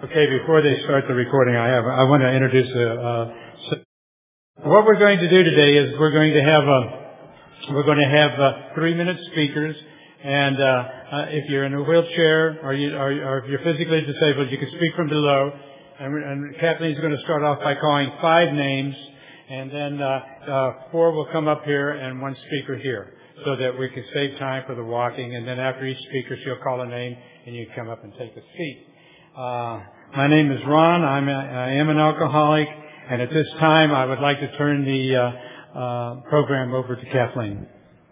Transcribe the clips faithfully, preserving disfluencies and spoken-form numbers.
Okay, before they start the recording, I have I want to introduce a, uh, what we're going to do today is we're going to have a, we're going to have uh, three-minute speakers, and uh, uh, if you're in a wheelchair or, you, or, or if you're physically disabled, you can speak from below. And, and Kathleen's going to start off by calling five names, and then uh, uh, four will come up here and one speaker here, so that we can save time for the walking. And then after each speaker, she'll call a name, and you come up and take a seat. Uh, my name is Ron. I'm a, I am an alcoholic, and at this time, I would like to turn the uh, uh, program over to Kathleen.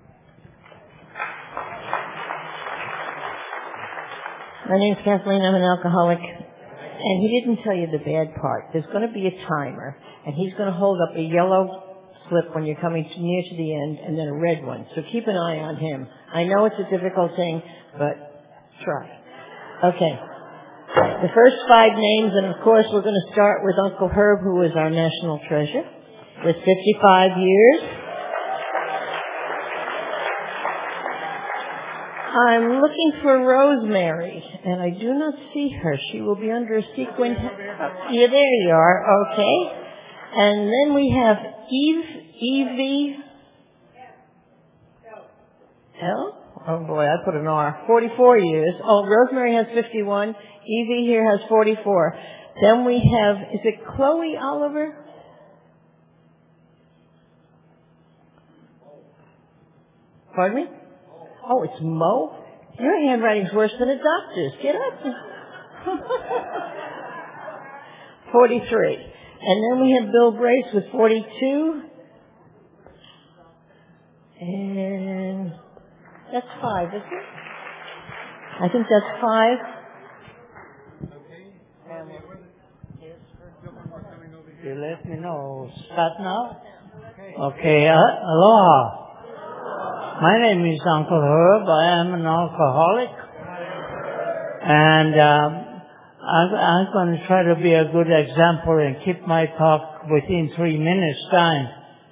My name's Kathleen. I'm an alcoholic, and he didn't tell you the bad part. There's going to be a timer, and he's going to hold up a yellow slip when you're coming to near to the end, and then a red one. So keep an eye on him. I know it's a difficult thing, but try. Okay. The first five names, and of course we're going to start with Uncle Herb, who is our national treasure, with fifty-five years. I'm looking for Rosemary, and I do not see her. She will be under a sequin. Oh, yeah, there you are. Okay. And then we have Eve, Evie. L? Oh boy, I put an R. forty-four years. Oh, Rosemary has fifty-one. Evie here has forty-four. Then we have, is it Chloe Oliver? Pardon me? Oh, it's Mo? Your handwriting's worse than a doctor's. Get up. forty-three. And then we have Bill Brace with forty-two. And that's five, isn't it? I think that's five. You let me know. Start now? Okay. Uh, aloha. My name is Uncle Herb. I am an alcoholic. And um, I'm, I'm going to try to be a good example and keep my talk within three minutes time.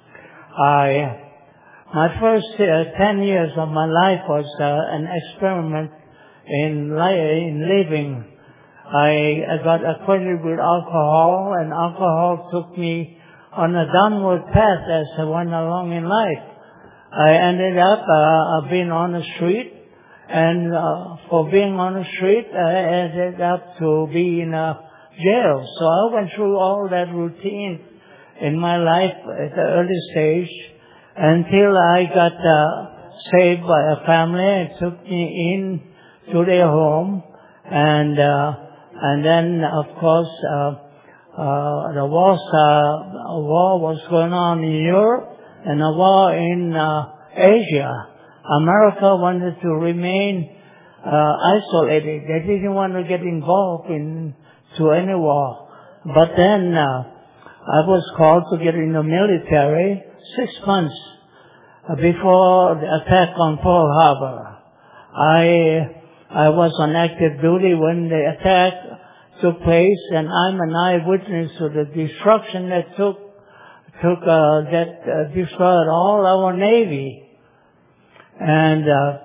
I, my first uh, ten years of my life was uh, an experiment in, li- in living. I, I got acquainted with alcohol, and alcohol took me on a downward path as I went along in life. I ended up uh, being on the street, and uh, for being on the street, I ended up to be in a jail. So I went through all that routine in my life at the early stage until I got uh, saved by a family and took me in to their home, and uh, and then of course uh, uh, the war uh, war was going on in Europe and a war in uh, Asia. America wanted to remain uh, isolated. They didn't want to get involved in to any war. But then uh, I was called to get in the military six months before the attack on Pearl Harbor. I I was on active duty when the attack took place, and I'm an eyewitness to the destruction that took took uh, that uh, destroyed all our Navy. And uh,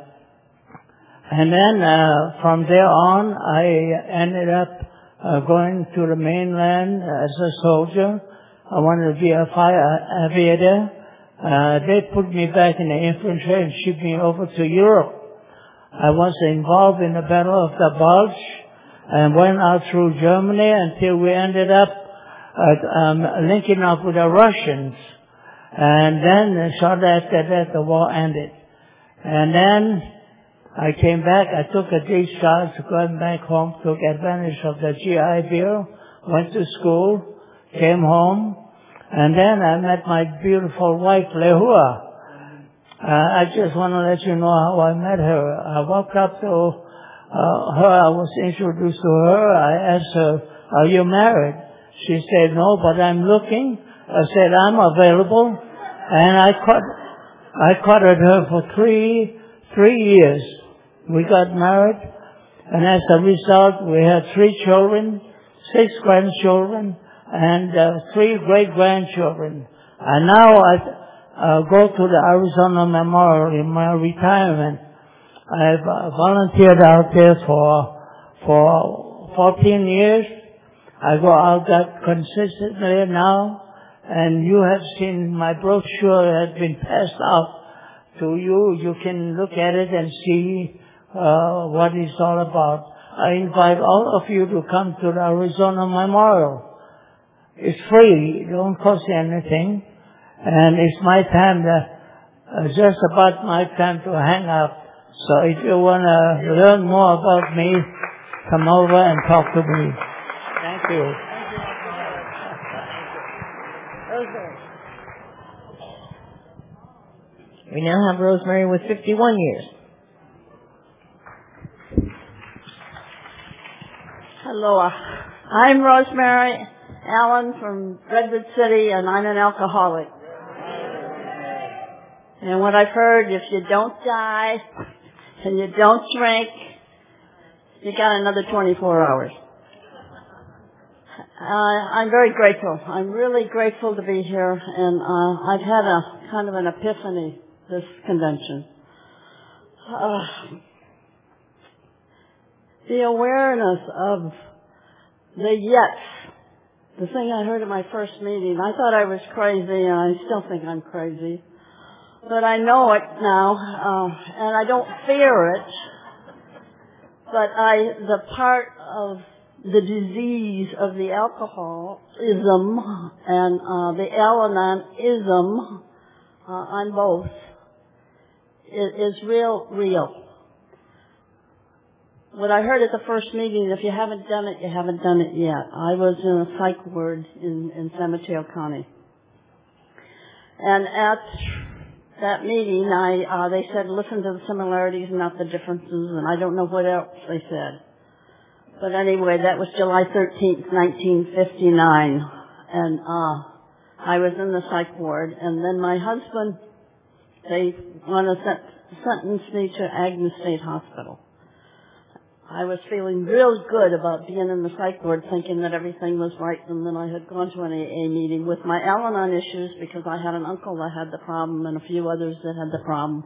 and then uh, from there on, I ended up uh, going to the mainland as a soldier. I wanted to be a fire aviator. Uh, they put me back in the infantry and shipped me over to Europe. I was involved in the Battle of the Bulge and went out through Germany until we ended up uh, um, linking up with the Russians. And then shortly after that, the war ended. And then I came back. I took a discharge to go back home, took advantage of the G I Bill, went to school, came home, and then I met my beautiful wife, Lehua. Uh, I just want to let you know how I met her. I walked up to uh, her. I was introduced to her. I asked her, "Are you married?" She said, "No, but I'm looking." I said, "I'm available." And I caught, I courted her for three, three years. We got married, and as a result, we had three children, six grandchildren, and uh, three great-grandchildren. And now I uh, go to the Arizona Memorial in my retirement. I've uh, volunteered out there for for fourteen years, I go out that consistently now, and you have seen my brochure has been passed out to you. You can look at it and see uh, what it's all about. I invite all of you to come to the Arizona Memorial. It's free. It don't cost you anything. And it's my time, to, uh, just about my time to hang up. So if you want to learn more about me, come over and talk to me. Thank you. Rosemary. We now have Rosemary with fifty-one years. Hello. I'm Rosemary Allen from Redwood City, and I'm an alcoholic. And what I've heard, if you don't die and you don't drink, you got another twenty-four hours. Uh, I'm very grateful. I'm really grateful to be here, and uh, I've had a kind of an epiphany this convention. Uh, the awareness of the yets, the thing I heard at my first meeting. I thought I was crazy, and I still think I'm crazy. But I know it now, uh, and I don't fear it. But I, the part of the disease of the alcoholism and uh, the Al-Anon-ism uh, on both is, is real, real. What I heard at the first meeting, if you haven't done it, you haven't done it yet. I was in a psych ward in, in San Mateo County. And at that meeting, I, uh, they said, listen to the similarities, not the differences, and I don't know what else they said. But anyway, that was July thirteenth, nineteen fifty-nine, and uh, I was in the psych ward, and then my husband, they want to set, sentence me to Agnes State Hospital. I was feeling real good about being in the psych ward, thinking that everything was right, and then I had gone to an A A meeting with my Al-Anon issues because I had an uncle that had the problem and a few others that had the problem.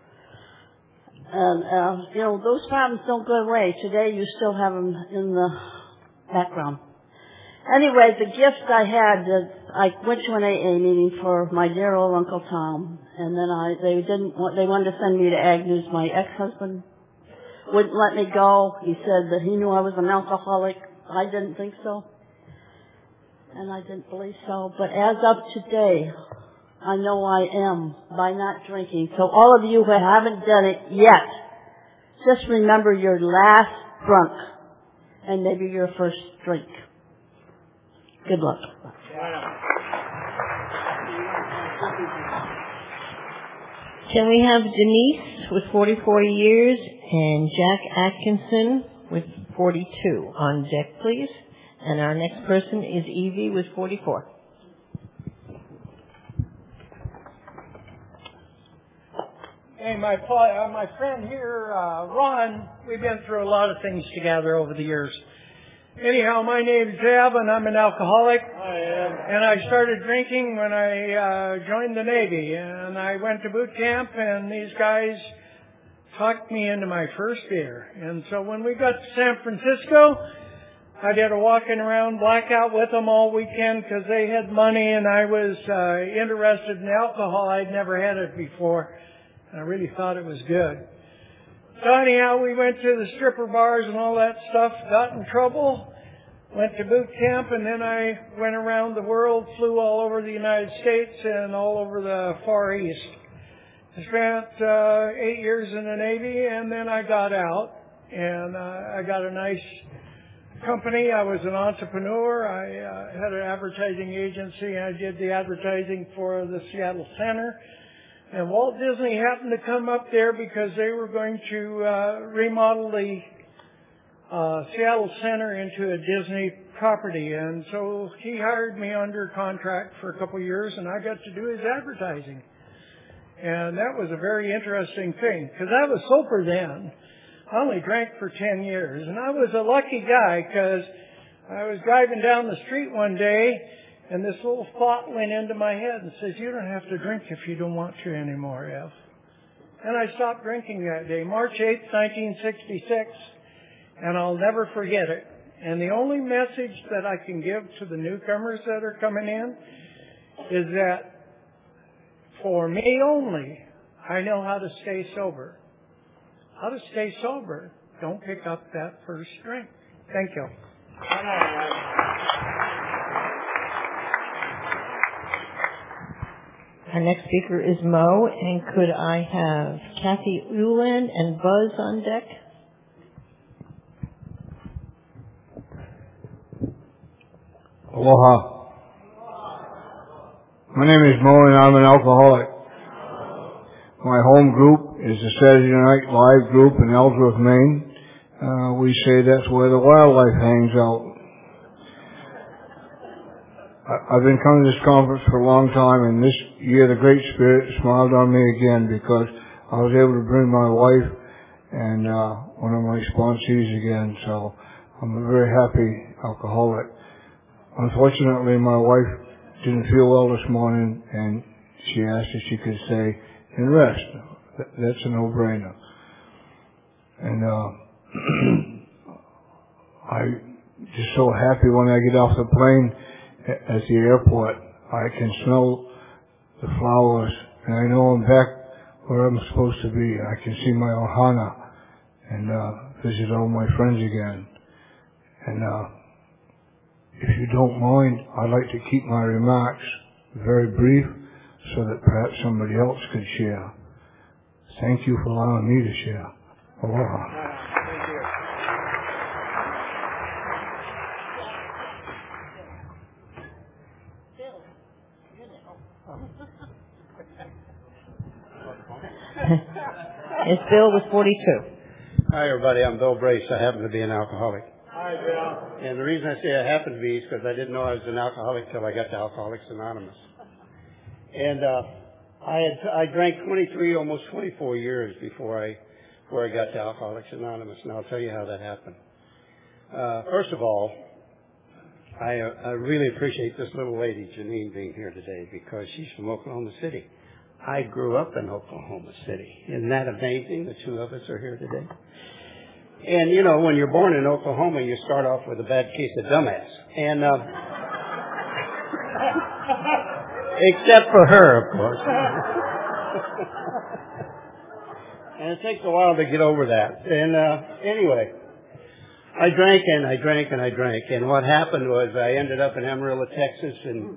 And, uh, you know, those problems don't go away. Today you still have them in the background. Anyway, the gift I had, uh, I went to an A A meeting for my dear old Uncle Tom, and then I, they didn't want, they wanted to send me to Agnes. My ex-husband wouldn't let me go. He said that he knew I was an alcoholic. I didn't think so. And I didn't believe so. But as of today, I know I am by not drinking. So all of you who haven't done it yet, just remember your last drunk and maybe your first drink. Good luck. Can we have Denise with forty-four years and Jack Atkinson with forty-two on deck, please? And our next person is Evie with forty-four. Hey, my uh, my friend here, uh, Ron, we've been through a lot of things together over the years. Anyhow, my name's Jeb, and I'm an alcoholic. I am. And I started drinking when I uh, joined the Navy, and I went to boot camp, and these guys talked me into my first beer. And so when we got to San Francisco, I did a walking around blackout with them all weekend because they had money, and I was uh, interested in alcohol. I'd never had it before. I really thought it was good. So anyhow, we went to the stripper bars and all that stuff, got in trouble, went to boot camp, and then I went around the world, flew all over the United States and all over the Far East. I spent uh, eight years in the Navy, and then I got out, and uh, I got a nice company. I was an entrepreneur. I uh, had an advertising agency, and I did the advertising for the Seattle Center. And Walt Disney happened to come up there because they were going to uh, remodel the uh, Seattle Center into a Disney property. And so he hired me under contract for a couple of years, and I got to do his advertising. And that was a very interesting thing because I was sober then. I only drank for ten years. And I was a lucky guy because I was driving down the street one day, and this little thought went into my head and says, you don't have to drink if you don't want to anymore, F. And I stopped drinking that day, March eighth, nineteen sixty-six, and I'll never forget it. And the only message that I can give to the newcomers that are coming in is that for me only, I know how to stay sober. How to stay sober? Don't pick up that first drink. Thank you. Our next speaker is Mo, and could I have Kathy Ulan and Buzz on deck? Aloha. My name is Mo and I'm an alcoholic. My home group is the Saturday Night Live group in Ellsworth, Maine. Uh, we say that's where the wildlife hangs out. I've been coming to this conference for a long time, and this year the Great Spirit smiled on me again because I was able to bring my wife and uh, one of my sponsees again. So I'm a very happy alcoholic. Unfortunately, my wife didn't feel well this morning, and she asked if she could stay and rest. That's a no-brainer. And uh, I'm just so happy when I get off the plane at the airport. I can smell the flowers, and I know I'm back where I'm supposed to be. I can see my ohana and uh, visit all my friends again. And uh, if you don't mind, I'd like to keep my remarks very brief so that perhaps somebody else could share. Thank you for allowing me to share. Aloha. It's Bill with forty-two. Hi, everybody. I'm Bill Brace. I happen to be an alcoholic. Hi, Bill. And the reason I say I happen to be is because I didn't know I was an alcoholic till I got to Alcoholics Anonymous. And uh, I had I drank twenty-three, almost twenty-four years before I before I got to Alcoholics Anonymous, and I'll tell you how that happened. Uh, first of all, I, uh, I really appreciate this little lady, Janine, being here today because she's from Oklahoma City. I grew up in Oklahoma City. Isn't that amazing? The two of us are here today. And, you know, when you're born in Oklahoma, you start off with a bad case of dumbass. And, uh, except for her, of course. And it takes a while to get over that. And, uh, anyway, I drank and I drank and I drank. And what happened was I ended up in Amarillo, Texas, and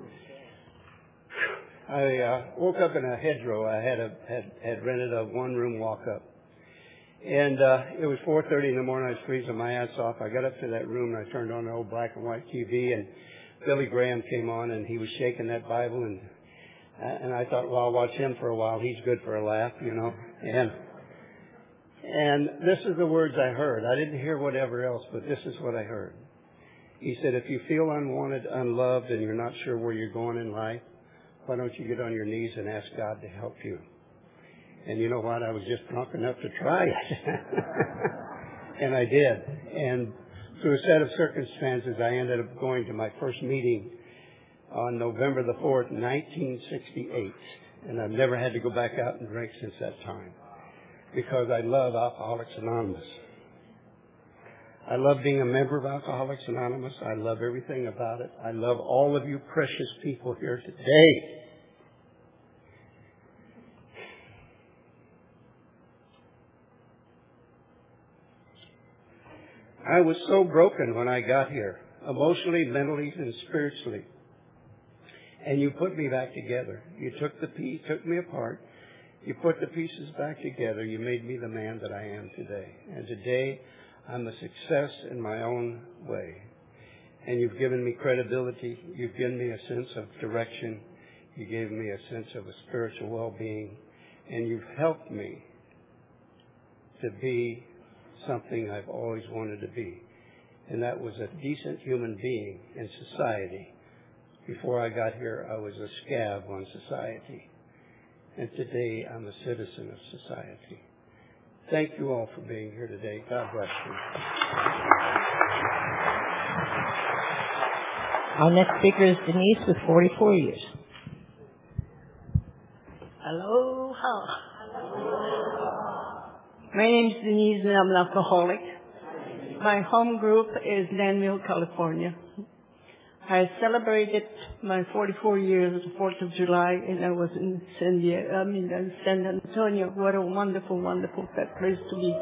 I uh, woke up in a hedgerow. I had a had, had rented a one-room walk-up. And uh, it was four thirty in the morning. I was freezing my ass off. I got up to that room and I turned on the old black and white T V, and Billy Graham came on, and he was shaking that Bible, and and I thought, well, I'll watch him for a while. He's good for a laugh, you know. And and this is the words I heard. I didn't hear whatever else, but this is what I heard. He said, if you feel unwanted, unloved, and you're not sure where you're going in life, why don't you get on your knees and ask God to help you? And you know what? I was just drunk enough to try it. And I did. And through a set of circumstances, I ended up going to my first meeting on November the fourth, nineteen sixty-eight. And I've never had to go back out and drink since that time because I love Alcoholics Anonymous. I love being a member of Alcoholics Anonymous. I love everything about it. I love all of you precious people here today. I was so broken when I got here, emotionally, mentally, and spiritually. And you put me back together. You took the piece, took me apart. You put the pieces back together. You made me the man that I am today. And today, I'm a success in my own way. And you've given me credibility. You've given me a sense of direction. You gave me a sense of a spiritual well-being. And you've helped me to be something I've always wanted to be. And that was a decent human being in society. Before I got here, I was a scab on society. And today, I'm a citizen of society. Thank you all for being here today. God bless you. Our next speaker is Denise with forty-four years. Aloha. My name's Denise and I'm an alcoholic. my home group is Danville, California. I celebrated my forty-four years, the fourth of July, and I was in San Diego, I mean, in San Antonio. What a wonderful, wonderful place to be.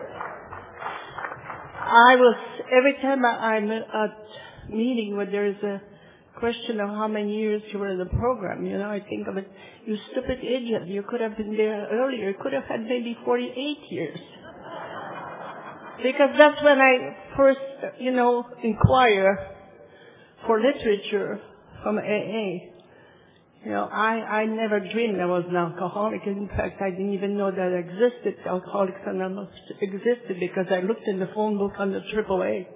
I was, every time I'm at meeting where there is a question of how many years you were in the program, you know, I think of it, you stupid idiot, you could have been there earlier. You could have had maybe forty-eight years. Because that's when I first, you know, inquire for literature from A A. You know, I, I never dreamed I was an alcoholic. In fact, I didn't even know that existed. Alcoholics Anonymous existed because I looked in the phone book under triple A.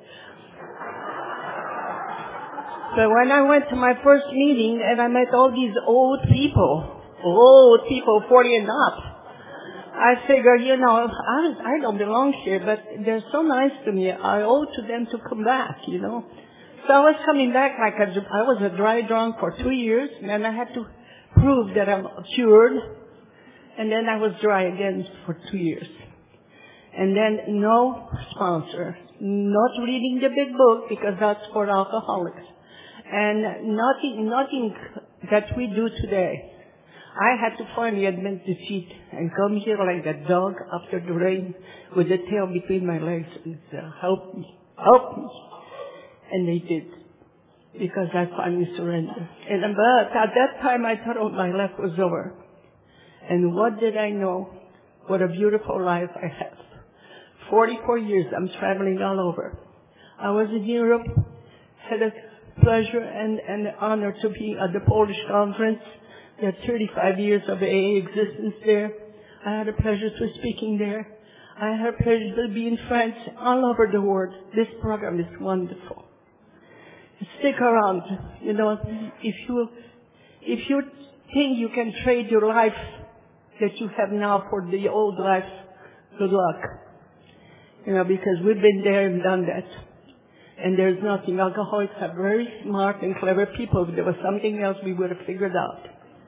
So when I went to my first meeting and I met all these old people, old people, forty and up, I figured, you know, I, I don't belong here, but they're so nice to me. I owe to them to come back, you know. So I was coming back like a, I was a dry drunk for two years, and then I had to prove that I'm cured, and then I was dry again for two years. And then no sponsor, not reading the big book because that's for alcoholics, and nothing, nothing that we do today. I had to finally admit defeat and come here like a dog after the rain with the tail between my legs and say, help me, help me. And they did, because I finally surrendered. And but at that time I thought, oh, my life was over. And what did I know? What a beautiful life I have. forty-four years, I'm traveling all over. I was in Europe, had a pleasure and an honor to be at the Polish conference. There are thirty-five years of A A existence there. I had a pleasure to speaking there. I had a pleasure to be in France, all over the world. This program is wonderful. Stick around. You know, if you, if you think you can trade your life that you have now for the old life, good luck. You know, because we've been there and done that. And there's nothing. Alcoholics are very smart and clever people. If there was something else, we would have figured out.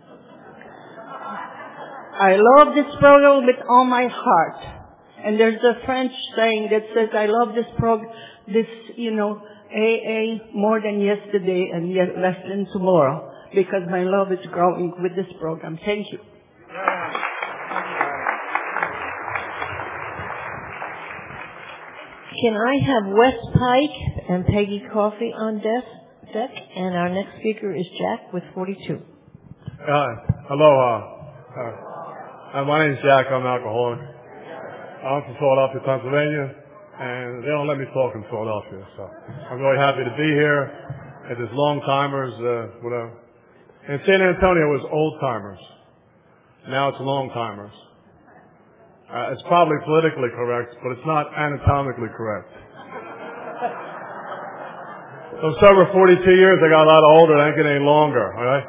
I love this program with all my heart. And there's a French saying that says, I love this program, this, you know, A A more than yesterday and yet less than tomorrow, because my love is growing with this program. Thank you. Can I have Wes Pike and Peggy Coffey on desk, deck? And our next speaker is Jack with forty-two. Uh, hello. Uh, uh, my name is Jack. I'm an alcoholic. I'm from Philadelphia, Pennsylvania, and they don't let me talk in Philadelphia. So I'm really happy to be here at this long timers. Uh, whatever. In San Antonio, it was old timers. Now it's long timers. Uh, it's probably politically correct, but it's not anatomically correct. So I'm sober forty-two years. I got a lot older. I ain't getting any longer. All right.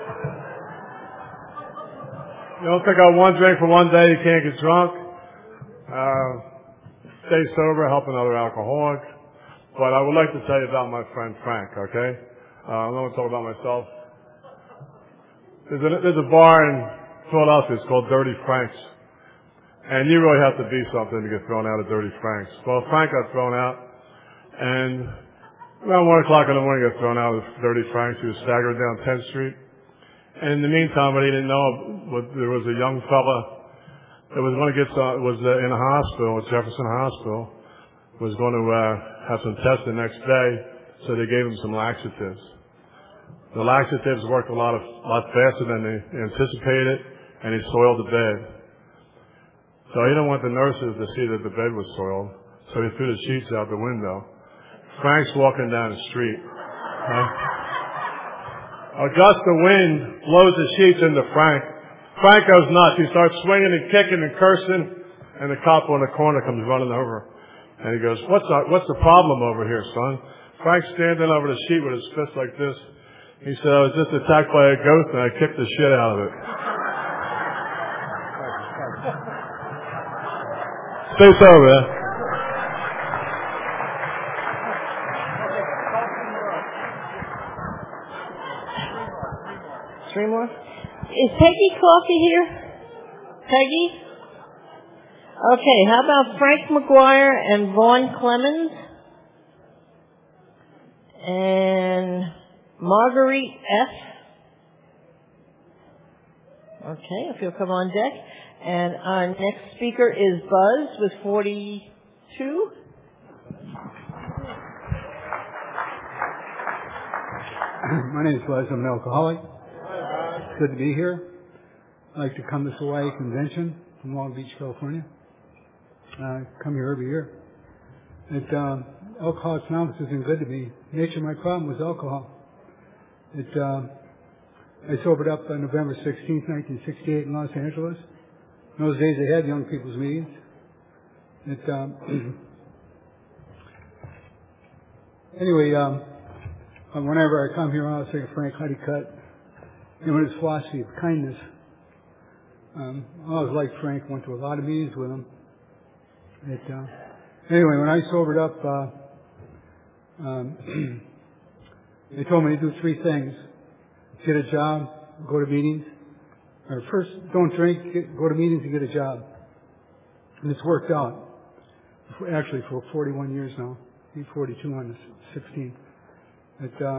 You don't pick up one drink for one day. You can't get drunk. Uh, stay sober, help another alcoholic. But I would like to tell you about my friend Frank. Okay. Uh, I'm not going to talk about myself. There's a, there's a bar in Philadelphia. It's called Dirty Frank's. And you really have to be something to get thrown out of Dirty Frank's. Well, Frank got thrown out, and around one o'clock in the morning, he got thrown out of Dirty Frank's. He was staggered down tenth Street. And in the meantime, what he didn't know, there was a young fella that was going to get some, was uh, in a hospital, at Jefferson Hospital, was going to uh, have some tests the next day, so they gave him some laxatives. The laxatives worked a lot of, lot faster than they anticipated, and he soiled the bed. So he didn't want the nurses to see that the bed was soiled, so he threw the sheets out the window. Frank's walking down the street. Huh? A gust of wind blows the sheets into Frank. Frank goes nuts. He starts swinging and kicking and cursing, and the cop on the corner comes running over. And he goes, what's our, what's the problem over here, son? Frank's standing over the sheet with his fist like this. He said, I was just attacked by a ghost, and I kicked the shit out of it. Stay sober, man. Three more. Is Peggy Coffey here? Peggy? Okay, how about Frank McGuire and Vaughn Clemens? And Marguerite F. Okay, if you'll come on deck. And our next speaker is Buzz with forty-two. My name is Buzz. I'm an alcoholic. It's good to be here. I like to come to this Hawaii convention from Long Beach, California. I come here every year. It, um, Alcoholics Anonymous isn't good to me. The nature of my problem was alcohol. It, um, I sobered up on November sixteenth, nineteen sixty-eight in Los Angeles. In those days they had young people's meetings. It, um, anyway, um, whenever I come here, I always think of Frank Honeycutt. You know, his philosophy of kindness. Um, I always liked Frank, went to a lot of meetings with him. It, uh, anyway, when I sobered up, uh, um, they told me to do three things. Get a job, go to meetings. Or first, don't drink, get, go to meetings and get a job. And it's worked out. Actually, for forty-one years now. I'm forty-two on the sixteenth. It, uh,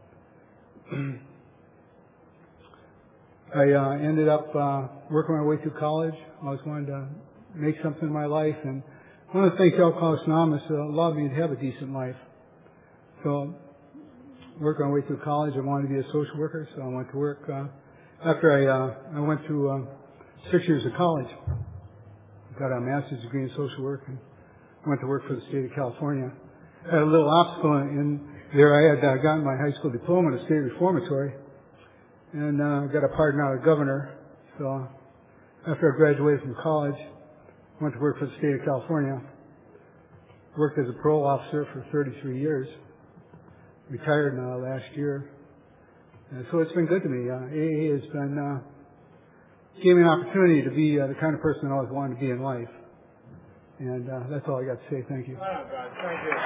I uh, ended up uh, working my way through college. I always wanted to make something in my life. And one of the things Alcoholics Anonymous uh, allowed me to have a decent life. So, working my way through college, I wanted to be a social worker, so I went to work. Uh, after I uh, I went through uh, six years of college, got a master's degree in social work, and went to work for the state of California. I had a little obstacle in there. I had uh, gotten my high school diploma in a state reformatory, and uh, got a pardon out of the governor. So after I graduated from college, went to work for the state of California. Worked as a parole officer for thirty-three years. Retired uh, last year. And so it's been good to me. Uh, A A has been, uh, gave me an opportunity to be uh, the kind of person I always wanted to be in life. And uh, that's all I got to say. Thank you. Oh, God. Thank you.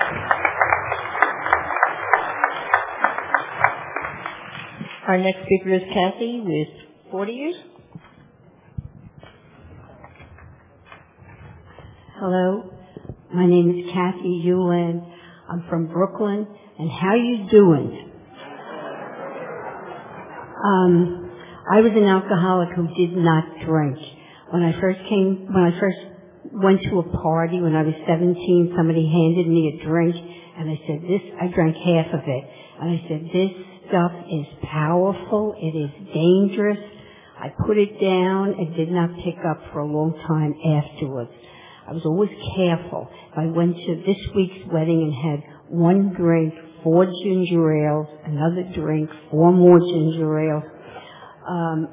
Our next speaker is Kathy with forty years. Hello, my name is Kathy Hewland. I'm from Brooklyn, and how you doing? Um, I was an alcoholic who did not drink. When I first came, when I first went to a party when I was seventeen, somebody handed me a drink, and I said, "This." I drank half of it, and I said, "This stuff is powerful. It is dangerous." I put it down and did not pick up for a long time afterwards. I was always careful. I went to this week's wedding and had one drink, four ginger ales, another drink, four more ginger ales. Um,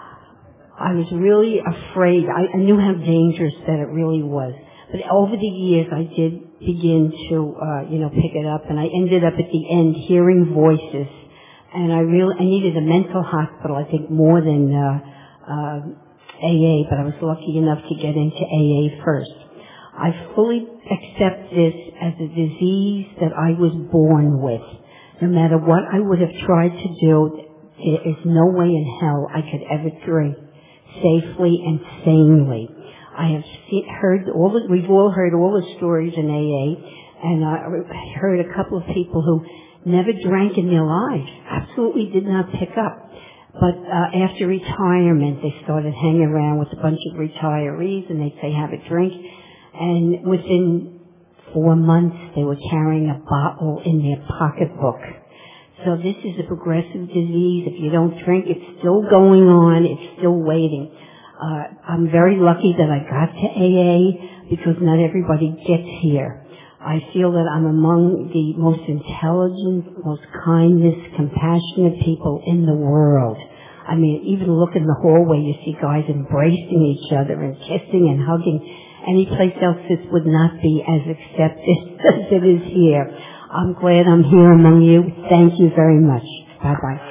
I was really afraid. I, I knew how dangerous that it really was. But over the years, I did begin to, uh, you know, pick it up, and I ended up at the end hearing voices. And I really, I needed a mental hospital, I think, more than uh, uh, A A, but I was lucky enough to get into A A first. I fully accept this as a disease that I was born with. No matter what I would have tried to do, there is no way in hell I could ever drink safely and sanely. I have seen, heard all the, we've all heard all the stories in A A, and I heard a couple of people who never drank in their lives, absolutely did not pick up. But uh, after retirement, they started hanging around with a bunch of retirees, and they'd say, "Have a drink." And within four months, they were carrying a bottle in their pocketbook. So this is a progressive disease. If you don't drink, it's still going on. It's still waiting. Uh, I'm very lucky that I got to A A because not everybody gets here. I feel that I'm among the most intelligent, most kindest, compassionate people in the world. I mean, even look in the hallway, you see guys embracing each other and kissing and hugging. Any place else this would not be as accepted as it is here. I'm glad I'm here among you. Thank you very much. Bye-bye.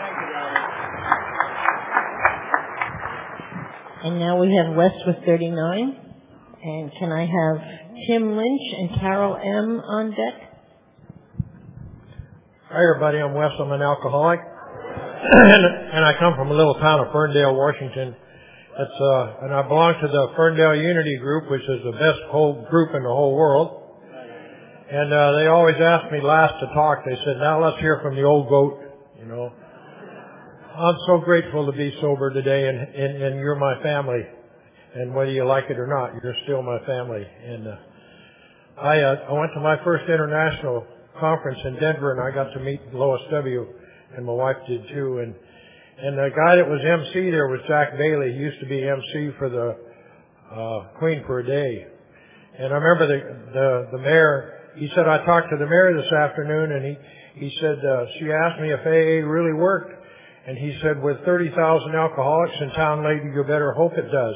And now we have Wes with thirty-nine. And can I have Tim Lynch and Carol M. on deck? Hi, everybody. I'm Wes. I'm an alcoholic. and, and I come from a little town of Ferndale, Washington. It's, uh, and I belong to the Ferndale Unity Group, which is the best whole group in the whole world. And uh, they always asked me last to talk. They said, now let's hear from the old goat, you know. I'm so grateful to be sober today, and, and, and you're my family. And whether you like it or not, you're still my family. And uh, I, uh, I went to my first international conference in Denver, and I got to meet Lois W., and my wife did too. And and the guy that was M C there was Jack Bailey. He used to be M C for the uh, Queen for a Day. And I remember the the, the mayor. He said, I talked to the mayor this afternoon, and he he said uh, she asked me if A A really worked, and he said, with thirty thousand alcoholics in town, lady, you better hope it does.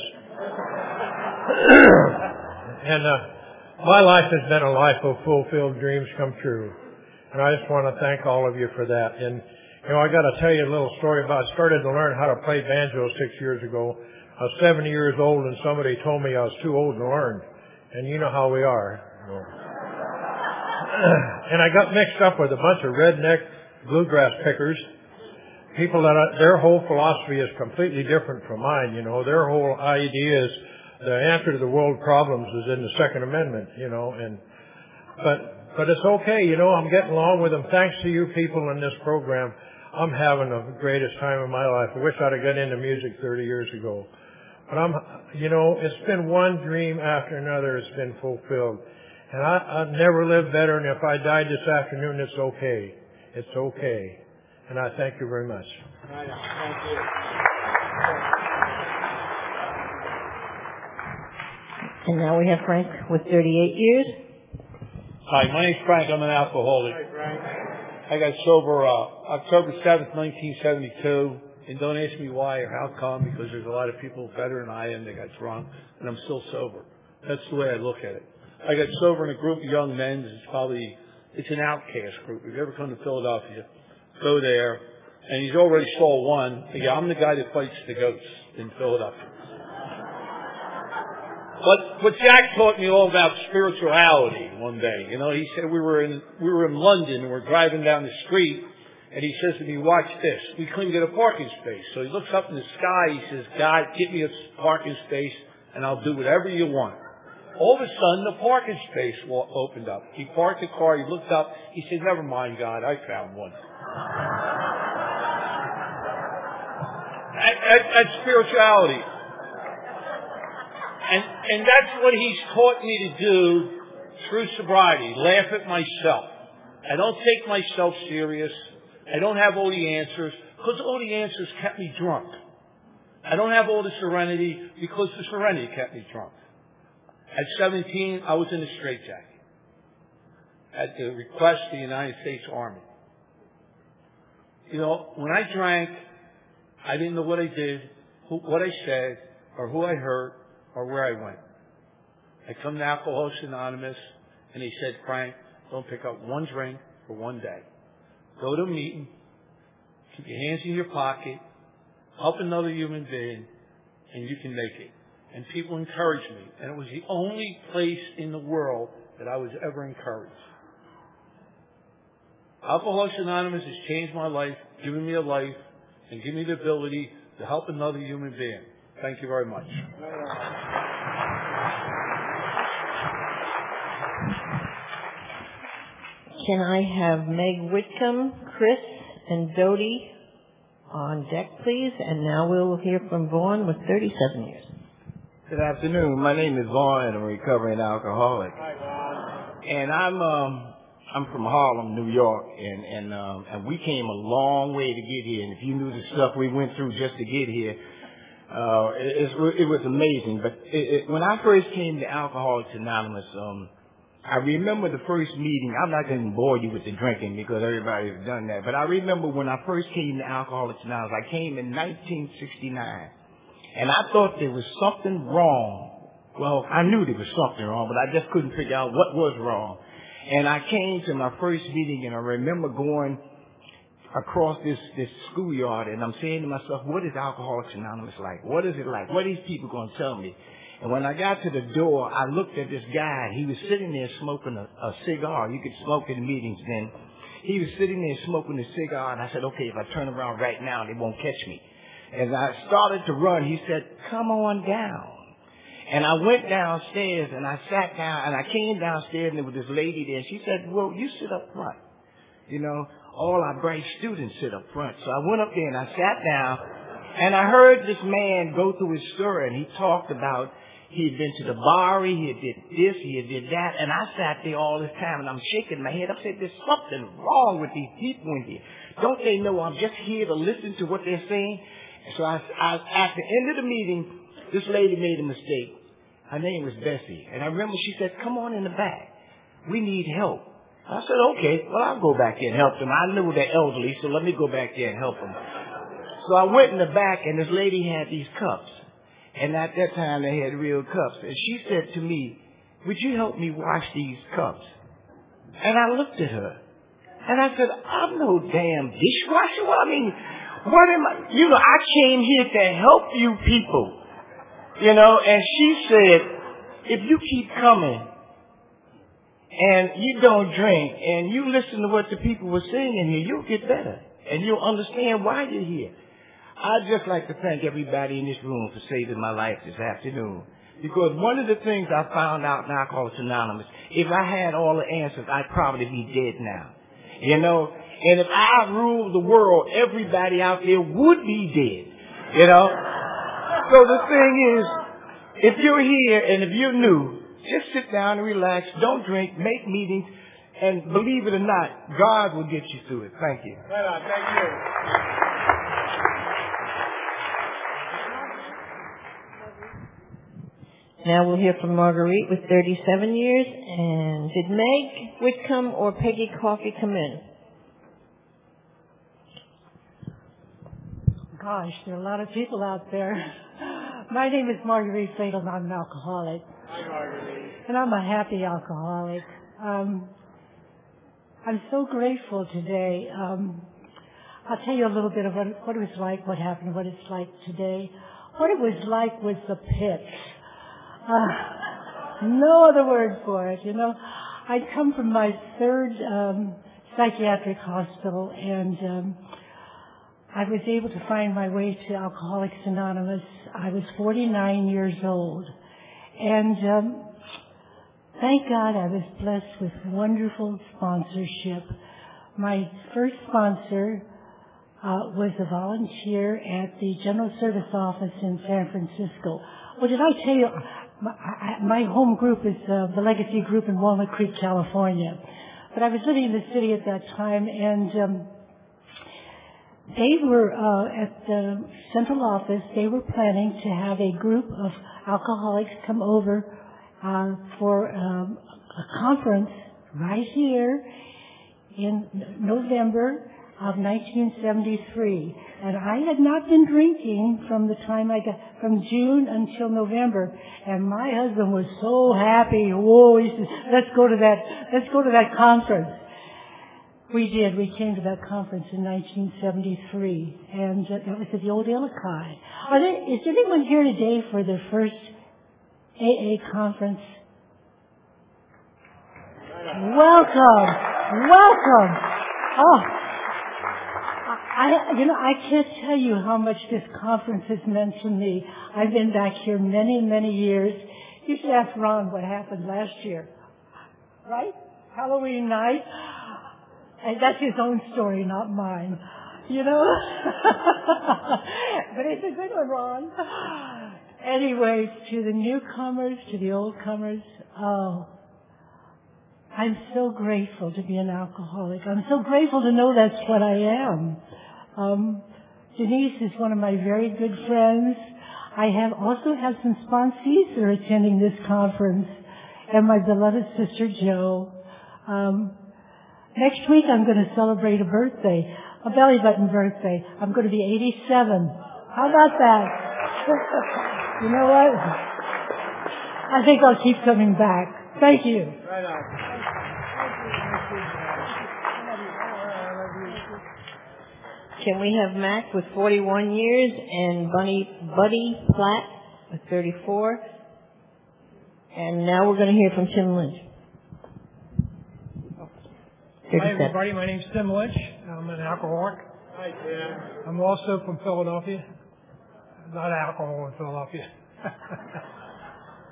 And uh, my life has been a life of fulfilled dreams come true. And I just want to thank all of you for that. And, you know, I got to tell you a little story about, I started to learn how to play banjo six years ago. I was seventy years old, and somebody told me I was too old to learn. And you know how we are. You know. And I got mixed up with a bunch of redneck bluegrass pickers. People that, are, their whole philosophy is completely different from mine, you know. Their whole idea is the answer to the world problems is in the Second Amendment, you know, and, but, but it's okay, you know, I'm getting along with them. Thanks to you people in this program, I'm having the greatest time of my life. I wish I'd have got into music thirty years ago. But I'm, you know, it's been one dream after another that's been fulfilled. And I, I've never lived better, and if I died this afternoon, it's okay. It's okay. And I thank you very much. Thank you. And now we have Frank with thirty-eight years. Hi, my name's Frank. I'm an alcoholic. Hi, Frank. I got sober uh, October seventh, nineteen seventy-two. And don't ask me why or how come, because there's a lot of people better than I am that got drunk, and I'm still sober. That's the way I look at it. I got sober in a group of young men. It's probably, it's an outcast group. If you ever come to Philadelphia, go there. And he's already stole one. Yeah, I'm the guy that fights the goats in Philadelphia. But, but Jack taught me all about spirituality one day. You know, he said we were in, we were in London and we're driving down the street, and he says to me, watch this. We couldn't get a parking space. So he looks up in the sky. He says, God, give me a parking space and I'll do whatever you want. All of a sudden, the parking space opened up. He parked the car. He looked up. He said, never mind, God, I found one. that, that, that's spirituality. And, and that's what he's taught me to do through sobriety. Laugh at myself. I don't take myself serious. I don't have all the answers, because all the answers kept me drunk. I don't have all the serenity because the serenity kept me drunk. At seventeen, I was in a straitjacket at the request of the United States Army. You know, when I drank, I didn't know what I did, who, what I said, or who I hurt, or where I went. I come to Alcoholics Anonymous, and he said, Frank, don't pick up one drink for one day. Go to a meeting, keep your hands in your pocket, help another human being, and you can make it. And people encouraged me. And it was the only place in the world that I was ever encouraged. Alcoholics Anonymous has changed my life, given me a life, and given me the ability to help another human being. Thank you very much. Can I have Meg Whitcomb, Chris, and Dodie on deck, please? And now we'll hear from Vaughn with thirty-seven years. Good afternoon. My name is Vaughn, and I'm a recovering alcoholic. Hi, Vaughn. And I'm um I'm from Harlem, New York, and and um and we came a long way to get here. And if you knew the stuff we went through just to get here, uh, it, it, it was amazing. But it, it, when I first came to Alcoholics Anonymous, um, I remember the first meeting. I'm not going to bore you with the drinking because everybody's done that. But I remember when I first came to Alcoholics Anonymous, I came in nineteen sixty-nine. And I thought there was something wrong. Well, I knew there was something wrong, but I just couldn't figure out what was wrong. And I came to my first meeting, and I remember going across this, this schoolyard, and I'm saying to myself, what is Alcoholics Anonymous like? What is it like? What are these people going to tell me? And when I got to the door, I looked at this guy. He was sitting there smoking a, a cigar. You could smoke in meetings then. He was sitting there smoking a cigar, and I said, okay, if I turn around right now, they won't catch me. As I started to run, he said, come on down. And I went downstairs and I sat down and I came downstairs and there was this lady there. She said, well, you sit up front. You know, all our bright students sit up front. So I went up there and I sat down and I heard this man go through his story and he talked about he had been to the bar, he had did this, he had did that. And I sat there all this time and I'm shaking my head. I said, there's something wrong with these people in here. Don't they know I'm just here to listen to what they're saying? So I, I, at the end of the meeting, this lady made a mistake. Her name was Bessie. And I remember she said, come on in the back. We need help. I said, okay, well, I'll go back there and help them. I knew they're elderly, so let me go back there and help them. So I went in the back, and this lady had these cups. And at that time, they had real cups. And she said to me, would you help me wash these cups? And I looked at her. And I said, I'm no damn dishwasher. Well, I mean, what am I? You know, I came here to help you people. You know, and she said, if you keep coming and you don't drink and you listen to what the people were saying in here, you'll get better. And you'll understand why you're here. I'd just like to thank everybody in this room for saving my life this afternoon. Because one of the things I found out in Alcoholics Anonymous, if I had all the answers, I'd probably be dead now. You know, and if I ruled the world, everybody out there would be dead. You know? So the thing is, if you're here and if you're new, just sit down and relax, don't drink, make meetings, and believe it or not, God will get you through it. Thank you. Right on, thank you. Now we'll hear from Marguerite with thirty-seven years. And did Meg Whitcomb or Peggy Coffey come in? Gosh, there are a lot of people out there. My name is Marguerite Fatal, and I'm an alcoholic. Hi, Marguerite. And I'm a happy alcoholic. Um, I'm so grateful today. Um, I'll tell you a little bit of what, what it was like, what happened, what it's like today. What it was like was the pits. Uh, no other word for it, you know. I'd come from my third um, psychiatric hospital, and um, I was able to find my way to Alcoholics Anonymous. I was forty-nine years old. And um, thank God I was blessed with wonderful sponsorship. My first sponsor uh, was a volunteer at the General Service Office in San Francisco. Well, did I tell you, my, I, my home group is uh, the Legacy Group in Walnut Creek, California. But I was living in the city at that time, and um, they were uh, at the central office. They were planning to have a group of alcoholics come over uh, for um, a conference right here in November of nineteen seventy-three. And I had not been drinking from the time I got, from June until November. And my husband was so happy. Whoa, he said, let's go to that, let's go to that conference. We did. We came to that conference in nineteen seventy-three. And uh, it was at the old Ilokai. Are there, is anyone here today for their first A A conference? Welcome. Welcome. Oh. I, you know, I can't tell you how much this conference has meant to me. I've been back here many, many years. You should ask Ron what happened last year. Right? Halloween night. And that's his own story, not mine. You know? But it's a good one, Ron. Anyway, to the newcomers, to the oldcomers, oh, I'm so grateful to be an alcoholic. I'm so grateful to know that's what I am. Um, Denise is one of my very good friends. I have also have some sponsees that are attending this conference, and my beloved sister Jo. Um, next week I'm going to celebrate a birthday, a belly button birthday. I'm going to be eighty-seven. How about that? You know what? I think I'll keep coming back. Thank you. Right on. Can we have Mac with forty-one years and Bunny Buddy Platt with thirty-four? And now we're going to hear from Tim Lynch. Hi, everybody. My name's Tim Lynch. I'm an alcoholic. Hi, Tim. I'm also from Philadelphia. Not alcohol in Philadelphia.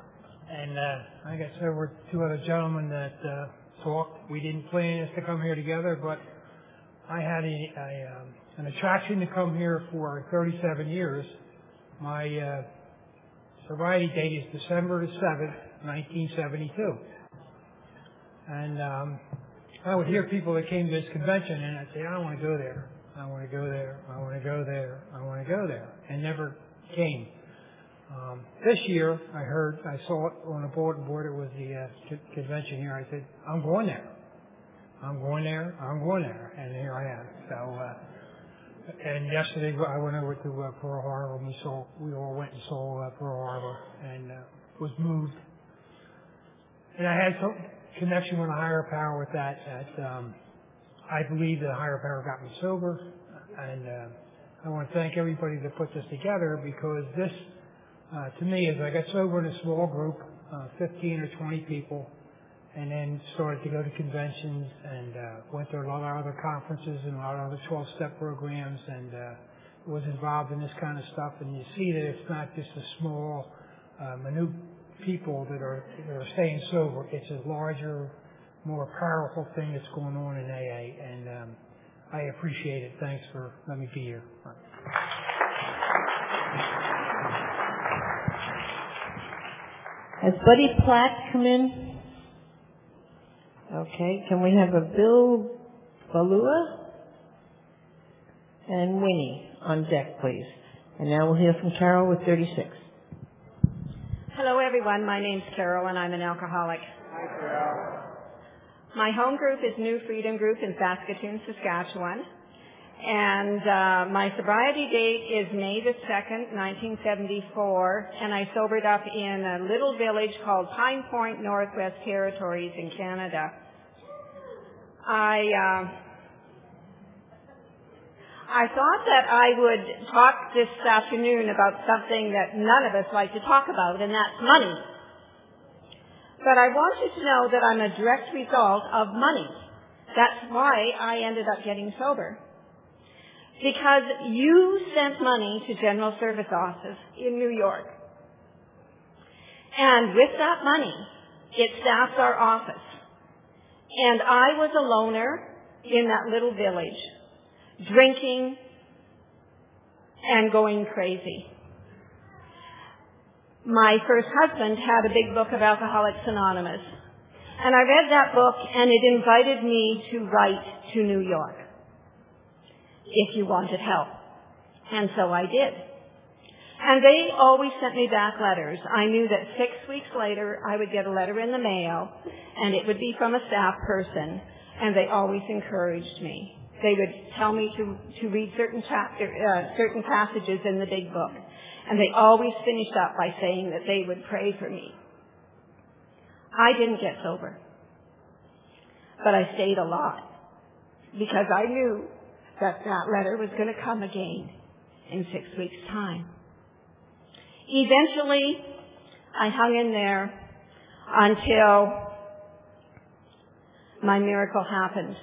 And uh, like I said, there were two other gentlemen that uh, talked. We didn't plan this to come here together, but I had a, a um, an attraction to come here for thirty-seven years. My uh, sobriety date is December the seventh, nineteen seventy-two. And um, I would hear people that came to this convention, and I'd say, I don't want to go there. I want to go there. I want to go there. I want to go there. And never came. Um, this year, I heard, I saw it on the bulletin board. It was the uh, c- convention here. I said, I'm going there. I'm going there. I'm going there. And here I am. So, uh, and yesterday I went over to uh, Pearl Harbor, and we saw, we all went and saw uh, Pearl Harbor, and uh, was moved. And I had some connection with a higher power with that. That um, I believe the higher power got me sober, and uh, I want to thank everybody that put this together, because this, uh, to me, is I got sober in a small group, uh, fifteen or twenty people, and then started to go to conventions and uh, went to a lot of other conferences and a lot of other twelve-step programs, and uh, was involved in this kind of stuff. And you see that it's not just a small, uh, minute people that are that are staying sober. It's a larger, more powerful thing that's going on in A A, and um, I appreciate it. Thanks for letting me be here. Has Buddy Platt come in? Okay. Can we have a Bill Balua and Winnie on deck, please? And now we'll hear from Carol with thirty-six. Hello, everyone. My name's Carol, and I'm an alcoholic. Hi, Carol. My home group is New Freedom Group in Saskatoon, Saskatchewan. And uh, my sobriety date is May the second, nineteen seventy-four, and I sobered up in a little village called Pine Point, Northwest Territories in Canada. I... Uh, I thought that I would talk this afternoon about something that none of us like to talk about, and that's money. But I want you to know that I'm a direct result of money. That's why I ended up getting sober. Because you sent money to General Service Office in New York. And with that money, it staffed our office. And I was a loner in that little village, drinking and going crazy. My first husband had a big book of Alcoholics Anonymous, and I read that book, and it invited me to write to New York if you wanted help. And so I did. And they always sent me back letters. I knew that six weeks later I would get a letter in the mail, and it would be from a staff person, and they always encouraged me. They would tell me to, to read certain chapter, uh, certain passages in the big book. And they always finished up by saying that they would pray for me. I didn't get sober. But I stayed a lot. Because I knew that that letter was going to come again in six weeks' time. Eventually, I hung in there until my miracle happened.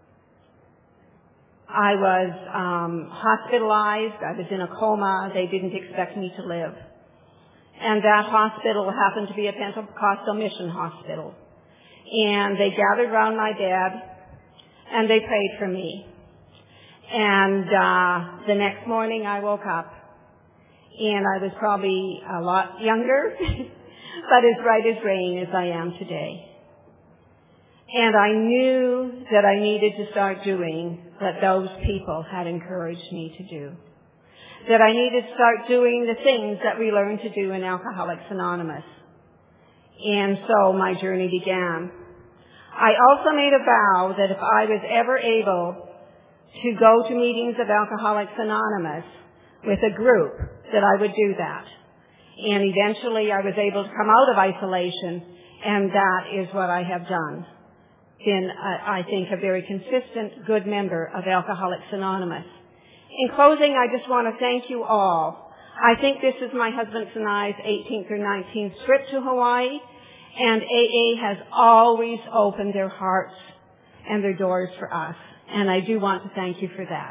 I was um, hospitalized. I was in a coma. They didn't expect me to live. And that hospital happened to be a Pentecostal mission hospital. And they gathered around my bed, and they prayed for me. And uh, the next morning I woke up, and I was probably a lot younger, but as bright as rain as I am today. And I knew that I needed to start doing what those people had encouraged me to do. That I needed to start doing the things that we learned to do in Alcoholics Anonymous. And so my journey began. I also made a vow that if I was ever able to go to meetings of Alcoholics Anonymous with a group, that I would do that. And eventually I was able to come out of isolation, and that is what I have done. Been, uh, I think, a very consistent, good member of Alcoholics Anonymous. In closing, I just want to thank you all. I think this is my husband's and I's eighteenth or nineteenth trip to Hawaii, and A A has always opened their hearts and their doors for us. And I do want to thank you for that.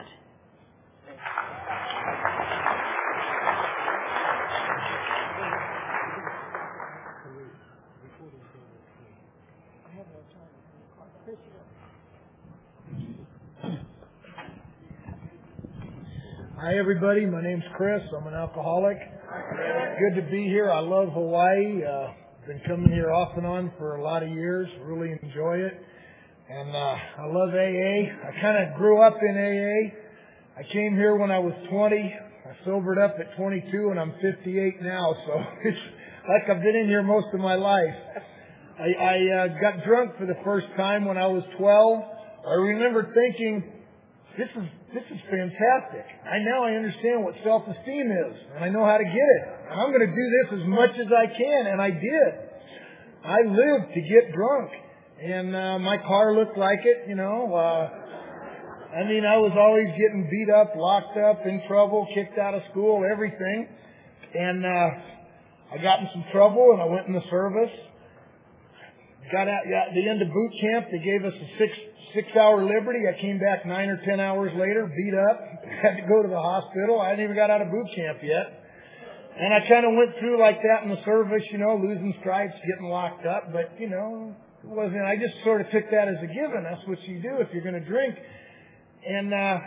Hi, everybody. My name's Chris. I'm an alcoholic. Good to be here. I love Hawaii. Uh, been coming here off and on for a lot of years. Really enjoy it. And uh, I love A A. I kind of grew up in A A. I came here when I was twenty. I sobered up at twenty-two, and I'm fifty-eight now. So it's like I've been in here most of my life. I, I uh, got drunk for the first time when I was twelve. I remember thinking, this is this is fantastic. I now I understand what self-esteem is, and I know how to get it. And I'm going to do this as much as I can, and I did. I lived to get drunk, and uh, my car looked like it, you know. Uh, I mean, I was always getting beat up, locked up, in trouble, kicked out of school, everything. And uh, I got in some trouble, and I went in the service. Got out at the end of boot camp. They gave us a six six hour liberty. I came back nine or ten hours later, beat up, had to go to the hospital. I hadn't even got out of boot camp yet. And I kind of went through like that in the service, you know, losing stripes, getting locked up. But, you know, it wasn't, I just sort of took that as a given. That's what you do if you're going to drink. And, uh,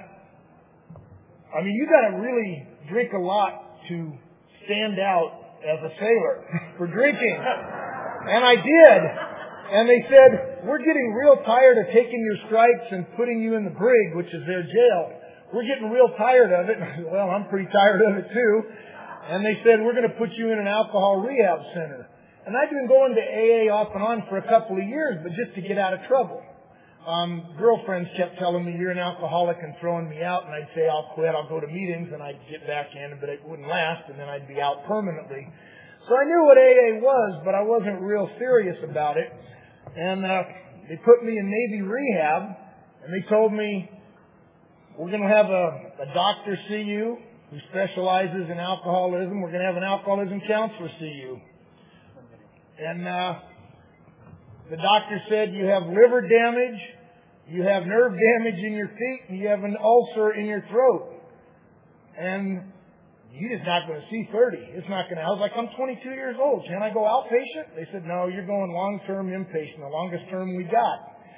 I mean, you got to really drink a lot to stand out as a sailor for drinking. And I did. And they said, we're getting real tired of taking your stripes and putting you in the brig, which is their jail. We're getting real tired of it. Well, I'm pretty tired of it too. And they said, we're going to put you in an alcohol rehab center. And I'd been going to A A off and on for a couple of years, but just to get out of trouble. Um, girlfriends kept telling me, you're an alcoholic, and throwing me out. And I'd say, I'll quit, I'll go to meetings, and I'd get back in, but it wouldn't last, and then I'd be out permanently. So I knew what A A was, but I wasn't real serious about it. And uh, they put me in Navy rehab, and they told me, we're going to have a, a doctor see you who specializes in alcoholism. We're going to have an alcoholism counselor see you. And uh, the doctor said, you have liver damage, you have nerve damage in your feet, and you have an ulcer in your throat. And you're just not going to see thirty. It's not going to. I was like, I'm twenty-two years old. Can I go outpatient? They said, no, you're going long-term inpatient, the longest term we got.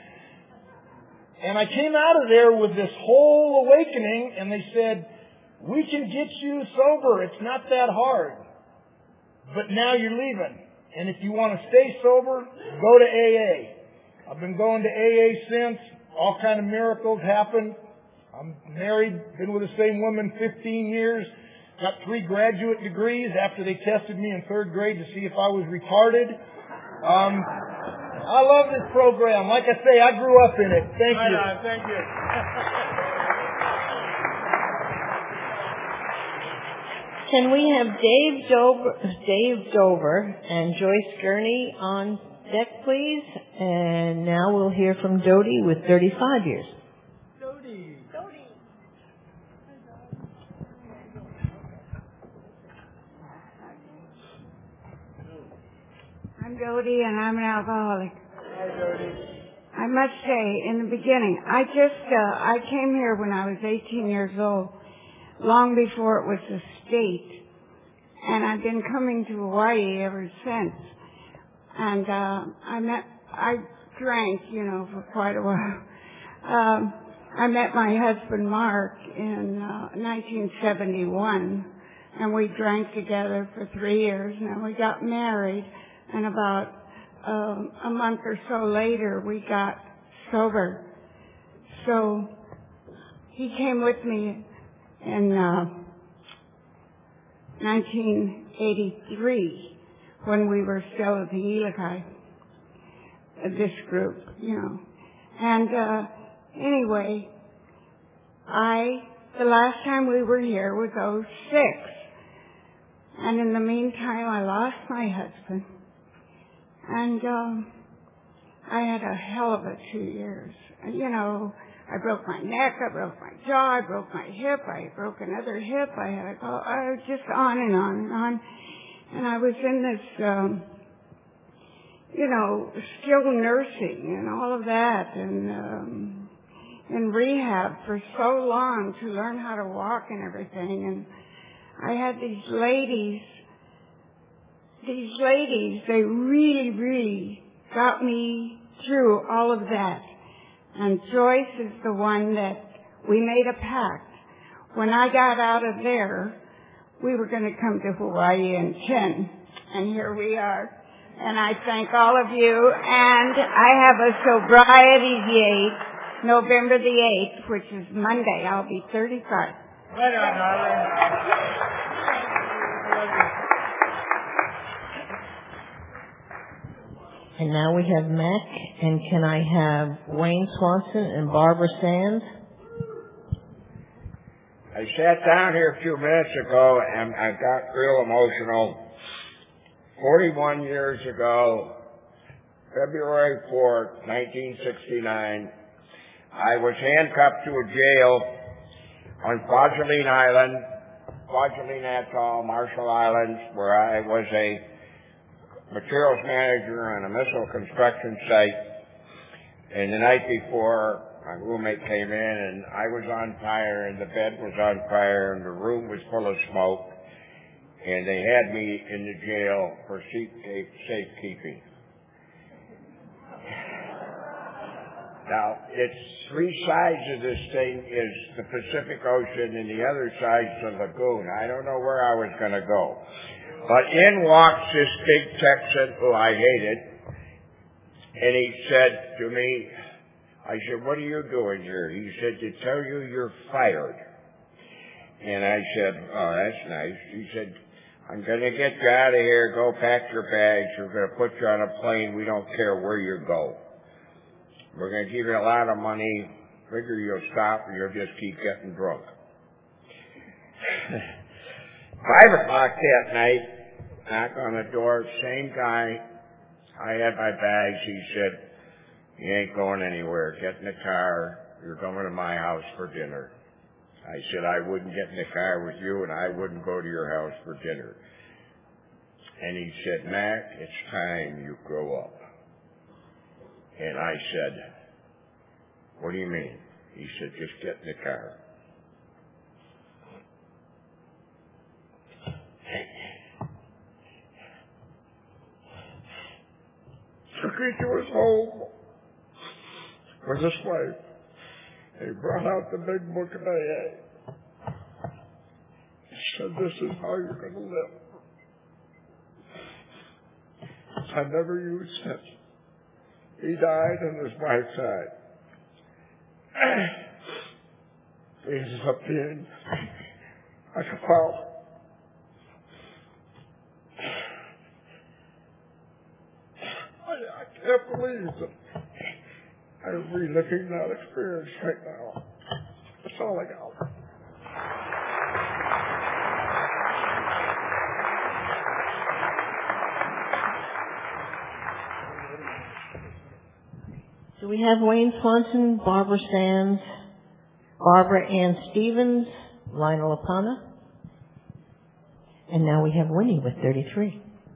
And I came out of there with this whole awakening, and they said, we can get you sober. It's not that hard. But now you're leaving. And if you want to stay sober, go to A A. I've been going to A A since. All kind of miracles happened. I'm married, been with the same woman fifteen years. Got three graduate degrees after they tested me in third grade to see if I was retarded. Um, I love this program. Like I say, I grew up in it. Thank you. Right on, thank you. Can we have Dave Dover, Dave Dover and Joyce Gurney on deck, please? And now we'll hear from Dodie with thirty-five years. Dodie. Dodie. I'm Dodie, and I'm an alcoholic. Hi, Dodie. I must say, in the beginning, I just, uh, I came here when I was eighteen years old, long before it was a state, and I've been coming to Hawaii ever since. And uh, I met, I drank, you know, for quite a while. Um, I met my husband Mark in uh, nineteen seventy-one, and we drank together for three years, and then we got married. And about um, a month or so later, we got sober. So he came with me in uh, nineteen eighty-three when we were still at the Elikai, this group, you know. And uh, anyway, I, the last time we were here was oh six. And in the meantime, I lost my husband. And um, I had a hell of a two years. You know, I broke my neck, I broke my jaw, I broke my hip, I broke another hip, I had a, I was just on and on and on. And I was in this, um, you know, skilled nursing and all of that, and um, in rehab for so long to learn how to walk and everything. And I had these ladies, these ladies, they really, really got me through all of that. And Joyce is the one that we made a pact. when I got out of there, we were going to come to Hawaii in ten, and here we are. And I thank all of you, and I have a sobriety date, November the eighth, which is Monday. I'll be thirty-five. Right on, Arlen. And now we have Mac, and can I have Wayne Swanson and Barbara Sands? I sat down here a few minutes ago and I got real emotional. forty-one years ago, February fourth, nineteen sixty-nine, I was handcuffed to a jail on Kwajalein Island, Kwajalein Atoll, Marshall Islands, where I was a materials manager on a missile construction site. And the night before, my roommate came in and I was on fire and the bed was on fire and the room was full of smoke. And they had me in the jail for safekeeping. Now, it's three sides of this thing is the Pacific Ocean and the other side's the lagoon. I don't know where I was going to go. But in walks this big Texan who I hated, and he said to me, I said, what are you doing here? He said, to tell you you're fired. And I said, oh, that's nice. He said, I'm going to get you out of here. Go pack your bags. We're going to put you on a plane. We don't care where you go. We're going to give you a lot of money. Figure you'll stop or you'll just keep getting drunk. Five o'clock that night, knock on the door, same guy. I had my bags. He said, you ain't going anywhere. Get in the car. You're going to my house for dinner. I said, I wouldn't get in the car with you and I wouldn't go to your house for dinner. And he said, Mac, it's time you grow up. And I said, what do you mean? He said, just get in the car. Took me to his home with his wife. He brought out the big book of A A. He said, this is how you're going to live. I never used it. He died and his wife died. He ended up being like a father. I, I can't believe that I'm reliving that experience right now. That's all I got. Do we have Wayne Swanson, Barbara Sands, Barbara Ann Stevens, Lionel Apana? And now we have Winnie with thirty-three.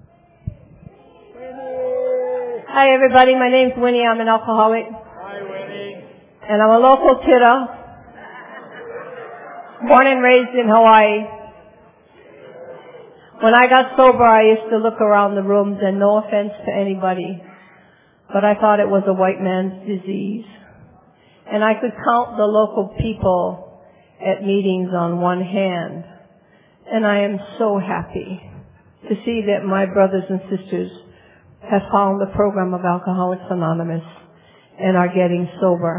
Hi, everybody. My name's Winnie. I'm an alcoholic. Hi, Winnie. And I'm a local kiddo. Born and raised in Hawaii. When I got sober, I used to look around the rooms, and no offense to anybody, but I thought it was a white man's disease. And I could count the local people at meetings on one hand. And I am so happy to see that my brothers and sisters have found the program of Alcoholics Anonymous and are getting sober.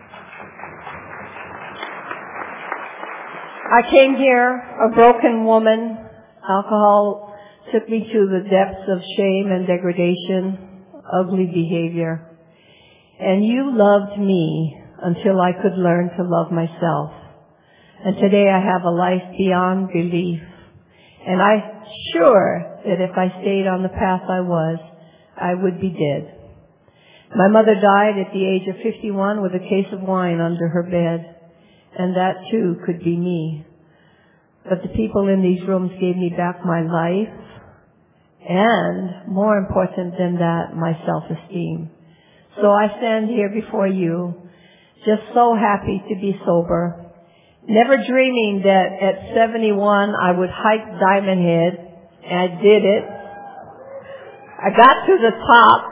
I came here a broken woman. Alcohol took me to the depths of shame and degradation, ugly behavior. And you loved me until I could learn to love myself. And today I have a life beyond belief. And I'm sure that if I stayed on the path I was, I would be dead. My mother died at the age of fifty-one with a case of wine under her bed. And that too could be me. But the people in these rooms gave me back my life. And more important than that, my self-esteem. So I stand here before you, just so happy to be sober. Never dreaming that at seventy-one I would hike Diamond Head, and I did it. I got to the top,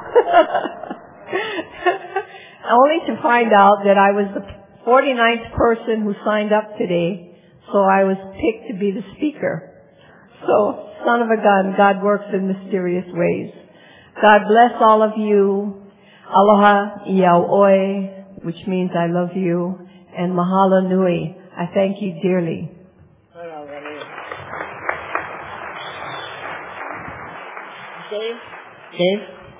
only to find out that I was the forty-ninth person who signed up today. So I was picked to be the speaker. So, son of a gun, God works in mysterious ways. God bless all of you. Aloha Iau'oi, which means I love you, and Mahalo Nui. I thank you dearly. Dave? Dave?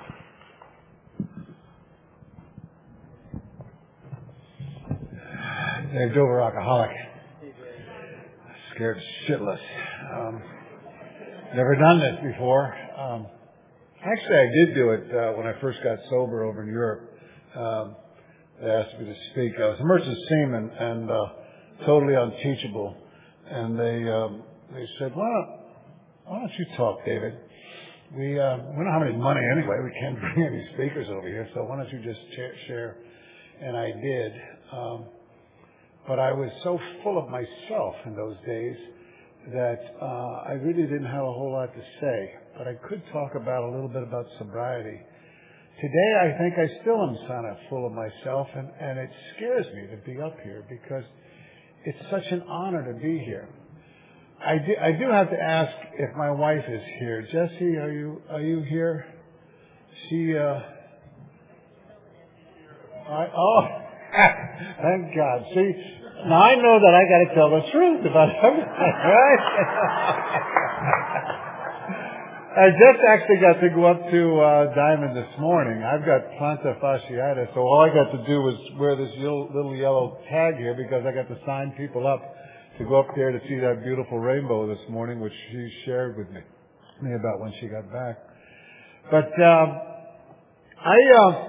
Dave Dover, alcoholic. Scared shitless. Um, never done this before. Um, actually, I did do it uh, when I first got sober over in Europe. Um, they asked me to speak. I was a merchant seaman and uh, totally unteachable. And they um, they said, why don't, why don't you talk, David? We uh, we don't have any money anyway. We can't bring any speakers over here, so why don't you just share? And I did. Um, But I was so full of myself in those days that uh, I really didn't have a whole lot to say. But I could talk about a little bit about sobriety. Today, I think I still am kind of full of myself, and, and it scares me to be up here because it's such an honor to be here. I do, I do have to ask if my wife is here. Jessie, are you are you here? She. Uh, I, oh. Thank God. See, now I know that I got to tell the truth about everything, right? I just actually got to go up to uh, Diamond this morning. I've got plantar fasciitis, so all I got to do was wear this little yellow tag here because I got to sign people up to go up there to see that beautiful rainbow this morning, which she shared with me, me about when she got back. But um, I... Uh,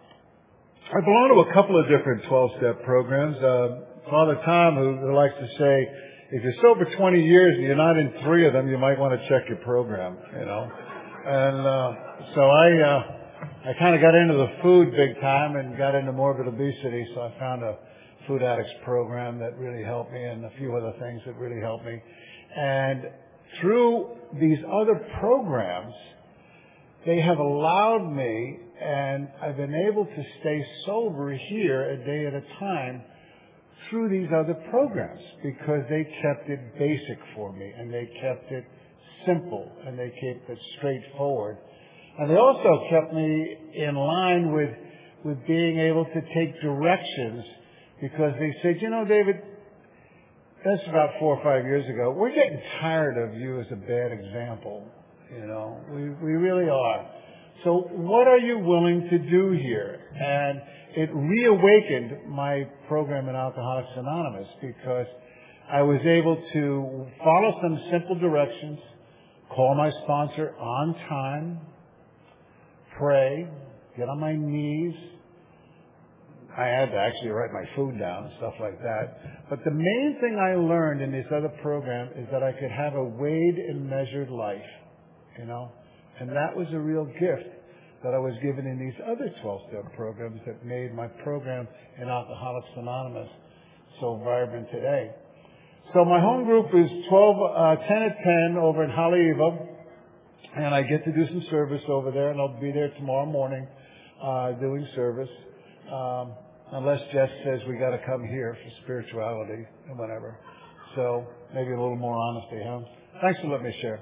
I belong to a couple of different twelve-step programs. Uh, Father Tom, who, who likes to say, if you're sober twenty years and you're not in three of them, you might want to check your program, you know. And uh, so I uh, I kind of got into the food big time and got into morbid obesity, so I found a food addicts program that really helped me and a few other things that really helped me. And through these other programs, they have allowed me, and I've been able to stay sober here a day at a time through these other programs because they kept it basic for me, and they kept it simple, and they kept it straightforward. And they also kept me in line with, with being able to take directions because they said, you know, David, that's about four or five years ago. We're getting tired of you as a bad example. You know, we, we really are. So what are you willing to do here? And it reawakened my program in Alcoholics Anonymous because I was able to follow some simple directions, call my sponsor on time, pray, get on my knees. I had to actually write my food down and stuff like that. But the main thing I learned in this other program is that I could have a weighed and measured life. You know, and that was a real gift that I was given in these other twelve-step programs that made my program in Alcoholics Anonymous so vibrant today. So my home group is twelve, uh, ten at ten over in Haleiwa, and I get to do some service over there, and I'll be there tomorrow morning uh, doing service, um, unless Jess says we got to come here for spirituality and whatever. So maybe a little more honesty, huh? Thanks for letting me share.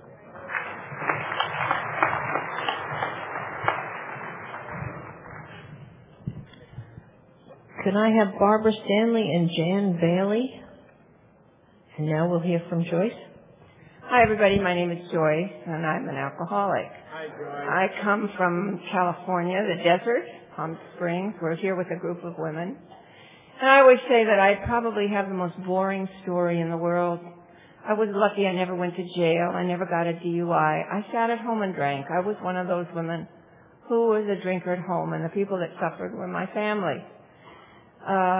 Can I have Barbara Stanley and Jan Bailey? And now we'll hear from Joyce. Hi, everybody. My name is Joyce, and I'm an alcoholic. Hi, Joyce. I come from California, the desert, Palm Springs. We're here with a group of women. And I always say that I probably have the most boring story in the world. I was lucky I never went to jail. I never got a D U I. I sat at home and drank. I was one of those women who was a drinker at home, and the people that suffered were my family. Uh,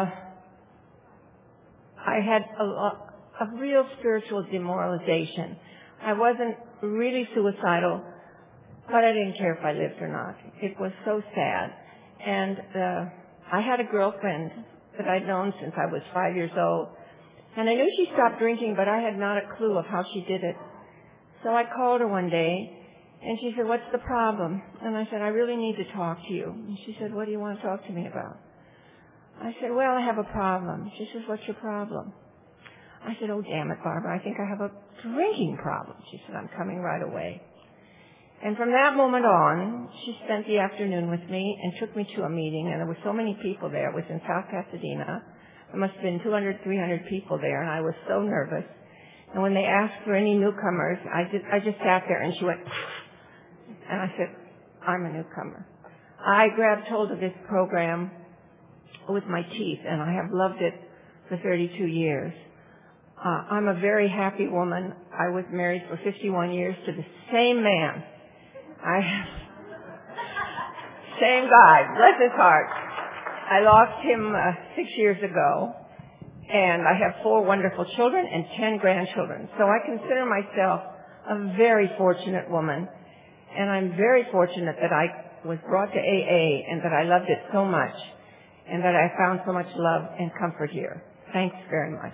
I had a, a real spiritual demoralization. I wasn't really suicidal, but I didn't care if I lived or not. It was so sad. And uh, I had a girlfriend that I'd known since I was five years old. And I knew she stopped drinking, but I had not a clue of how she did it. So I called her one day, and she said, "What's the problem?" And I said, "I really need to talk to you." And she said, "What do you want to talk to me about?" I said, "Well, I have a problem." She says, "What's your problem?" I said, oh, damn it, Barbara, I think I have a drinking problem. She said, I'm coming right away. And from that moment on, she spent the afternoon with me and took me to a meeting, and there were so many people there. It was in South Pasadena. There must have been two hundred, three hundred people there, and I was so nervous. And when they asked for any newcomers, I just, I just sat there, and she went, and I said, I'm a newcomer. I grabbed hold of this program with my teeth, and I have loved it for thirty-two years. Uh, I'm a very happy woman. I was married for fifty-one years to the same man. I same guy, bless his heart. I lost him uh, six years ago, and I have four wonderful children and ten grandchildren. So I consider myself a very fortunate woman, and I'm very fortunate that I was brought to A A and that I loved it so much, and that I found so much love and comfort here. Thanks very much.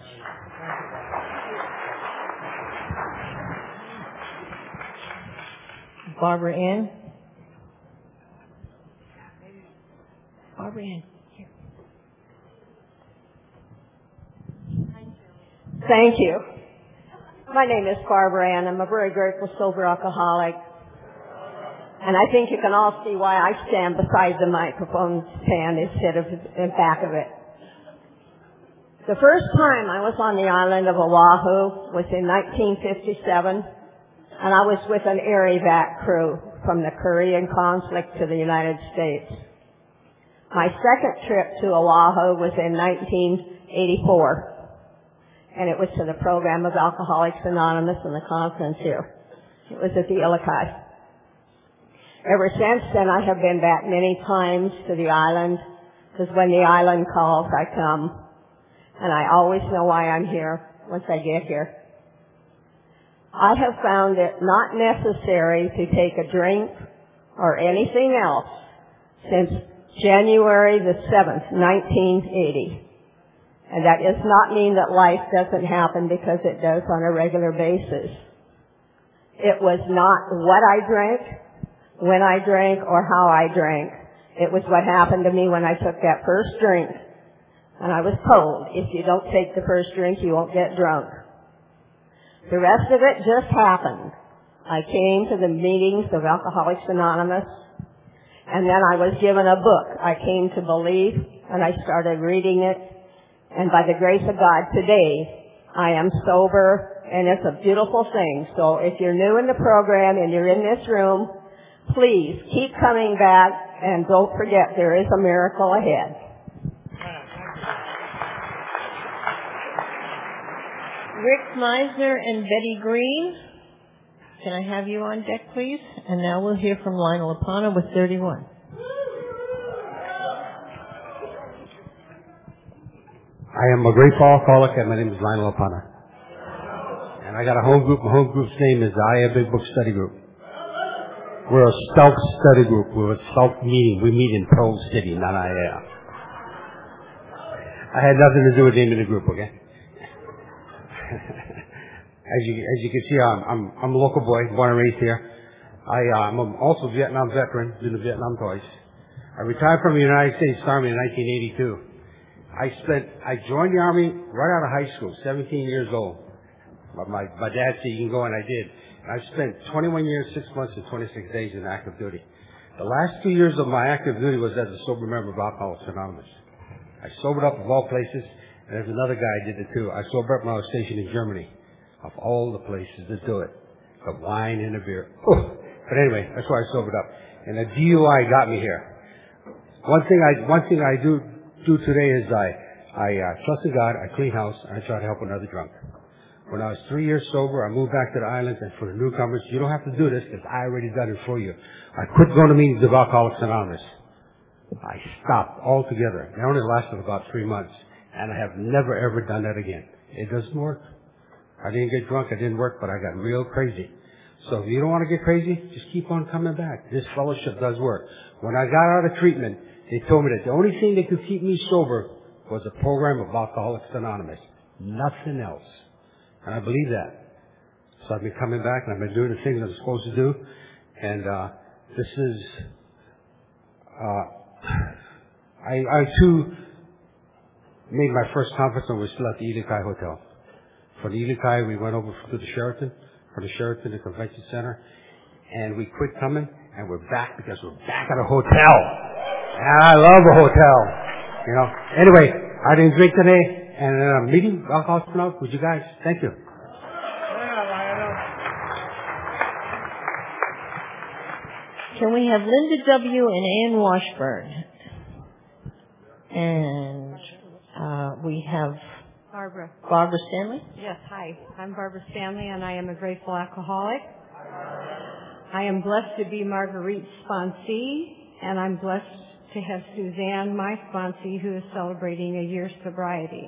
Barbara Ann. Barbara Ann. Here. Thank you. My name is Barbara Ann. I'm a very grateful sober alcoholic. And I think you can all see why I stand beside the microphone stand instead of in back of it. The first time I was on the island of Oahu was in nineteen fifty-seven, and I was with an air evac crew from the Korean conflict to the United States. My second trip to Oahu was in nineteen eighty-four, and it was to the program of Alcoholics Anonymous and the conference here. It was at the Ilokai. Ever since then, I have been back many times to the island, because when the island calls, I come. And I always know why I'm here once I get here. I have found it not necessary to take a drink or anything else since January the seventh, nineteen eighty. And that does not mean that life doesn't happen, because it does on a regular basis. It was not what I drank, when I drank, or how I drank. It was what happened to me when I took that first drink. And I was told, if you don't take the first drink, you won't get drunk. The rest of it just happened. I came to the meetings of Alcoholics Anonymous, and then I was given a book. I came to believe, and I started reading it. And by the grace of God, today, I am sober, and it's a beautiful thing. So if you're new in the program and you're in this room, please keep coming back, and don't forget there is a miracle ahead. Rick Meisner and Betty Green. Can I have you on deck, please? And now we'll hear from Lionel Apana with thirty-one. I am a grateful alcoholic, and my name is Lionel Apana. And I got a home group. My home group's name is the I A Big Book Study Group. We're a stealth study group. We're a stealth meeting. We meet in Pearl City, not I A. I had nothing to do with the name of the group, okay? As you as you can see, I'm I'm, I'm a local boy, born and raised here. I uh, I'm also a Vietnam veteran, been to Vietnam twice. I retired from the United States Army in nineteen eighty-two. I spent I joined the Army right out of high school, seventeen years old. My my, my dad said you can go, and I did. And I spent twenty-one years, six months, and twenty-six days in active duty. The last two years of my active duty was as a sober member of Alcoholics Anonymous. I sobered up of all places. And there's another guy I did it too. I sobered up when I was stationed in Germany. Of all the places to do it. The wine and the beer. Ooh. But anyway, that's why I sobered up. And the D U I got me here. One thing I, one thing I do, do today is I, I, uh, trust in God, I clean house, and I try to help another drunk. When I was three years sober, I moved back to the islands, and for the newcomers, you don't have to do this because I already done it for you. I quit going to meetings of Alcoholics Anonymous. I stopped altogether. It only lasted about three months. And I have never ever done that again. It doesn't work. I didn't get drunk, I didn't work, but I got real crazy. So if you don't want to get crazy, just keep on coming back. This fellowship does work. When I got out of treatment, they told me that the only thing that could keep me sober was a program of Alcoholics Anonymous. Nothing else. And I believe that. So I've been coming back, and I've been doing the things I'm supposed to do. And uh this is, uh I, I too, made my first conference when we were still at the Ilokai Hotel. from the Elikai, we went over to the Sheraton, from the Sheraton to the Convention Center, and we quit coming, and we're back because we're back at a hotel. And I love a hotel. You know. Anyway, I didn't drink today, and uh, meeting Alcoholics Anonymous with you guys. Thank you. Can we have Linda W. and Ann Washburn? And uh, we have Barbara. Barbara Stanley? Yes, hi. I'm Barbara Stanley, and I am a grateful alcoholic. I am blessed to be Marguerite's sponsee, and I'm blessed to have Suzanne, my sponsee, who is celebrating a year's sobriety.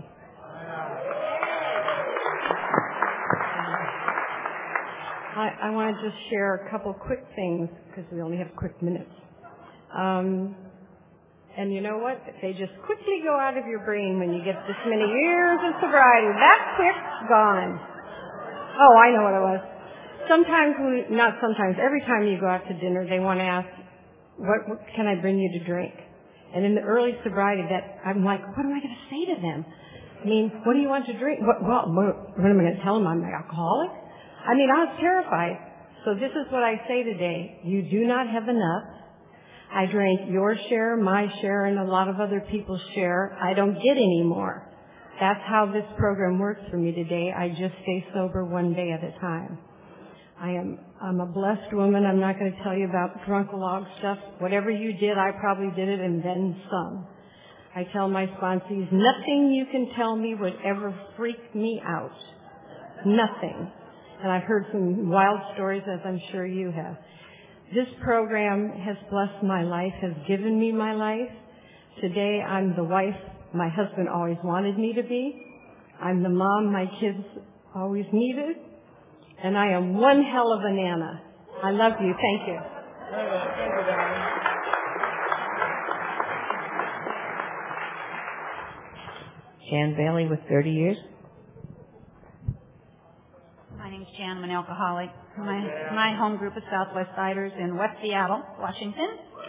I, I want to just share a couple quick things, because we only have quick minutes. Um, and you know what? They just quickly go out of your brain when you get this many years of sobriety. That quick, gone. Oh, I know what it was. Sometimes, we, not sometimes, every time you go out to dinner, they want to ask, what, what can I bring you to drink? And in the early sobriety, that I'm like, what am I going to say to them? I mean, what do you want to drink? What, well, what, what am I going to tell them? I'm an alcoholic? I mean, I was terrified. So this is what I say today. You do not have enough. I drank your share, my share, and a lot of other people's share. I don't get any more. That's how this program works for me today. I just stay sober one day at a time. I am I'm a blessed woman. I'm not going to tell you about drunkalog stuff. Whatever you did, I probably did it and then some. I tell my sponsees, nothing you can tell me would ever freak me out. Nothing. And I've heard some wild stories, as I'm sure you have. This program has blessed my life, has given me my life. Today, I'm the wife my husband always wanted me to be. I'm the mom my kids always needed. And I am one hell of a Nana. I love you. Thank you. Thank you, darling. Jan Bailey with thirty years. My name is Jan. I'm an alcoholic. My, my home group is Southwest Siders in West Seattle, Washington.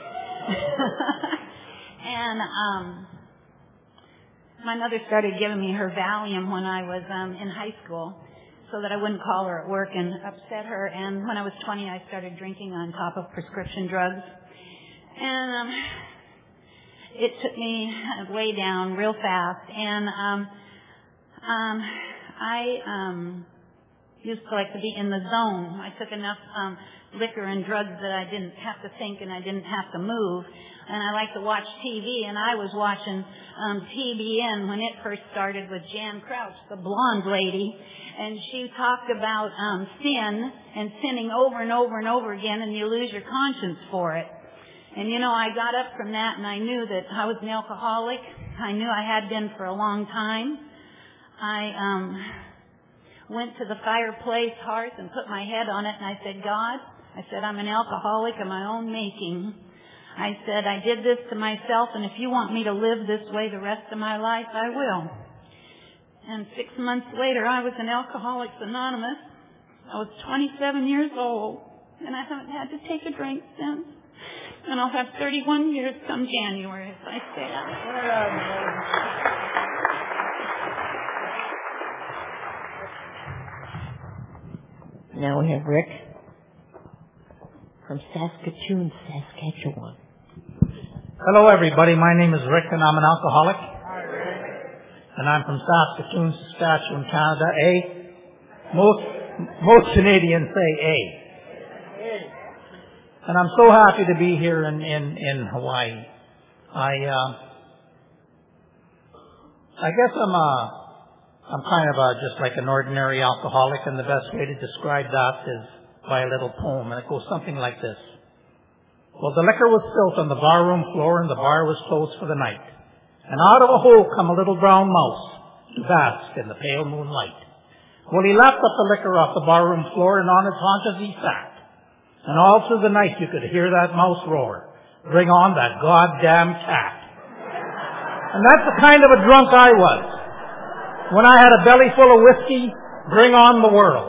and um, my mother started giving me her Valium when I was um, in high school so that I wouldn't call her at work and upset her. And when I was twenty, I started drinking on top of prescription drugs. And um, it took me way down real fast. And um, um, I... Um, used to like to be in the zone. I took enough um, liquor and drugs that I didn't have to think and I didn't have to move. And I like to watch T V, and I was watching um, T B N when it first started with Jan Crouch, the blonde lady, and she talked about um, sin and sinning over and over and over again, and you lose your conscience for it. And you know, I got up from that, and I knew that I was an alcoholic. I knew I had been for a long time. I um went to the fireplace hearth and put my head on it, and I said, God, I said, I'm an alcoholic of my own making. I said, I did this to myself, and if you want me to live this way the rest of my life, I will. And six months later, I was in Alcoholics Anonymous. I was twenty-seven years old, and I haven't had to take a drink since. And I'll have thirty-one years come January if I stay out. Now we have Rick from Saskatoon, Saskatchewan. Hello, everybody. My name is Rick, and I'm an alcoholic. Hi, Rick. And I'm from Saskatoon, Saskatchewan, Canada. A. Most most Canadians say A. And I'm so happy to be here in in, in Hawaii. I uh, I guess I'm a I'm kind of a, just like an ordinary alcoholic, and the best way to describe that is by a little poem, and it goes something like this. Well, the liquor was spilt on the barroom floor, and the bar was closed for the night. And out of a hole come a little brown mouse to bask in the pale moonlight. Well, he lapped up the liquor off the barroom floor, and on his haunches he sat. And all through the night you could hear that mouse roar, bring on that goddamn cat. And that's the kind of a drunk I was. When I had a belly full of whiskey, bring on the world.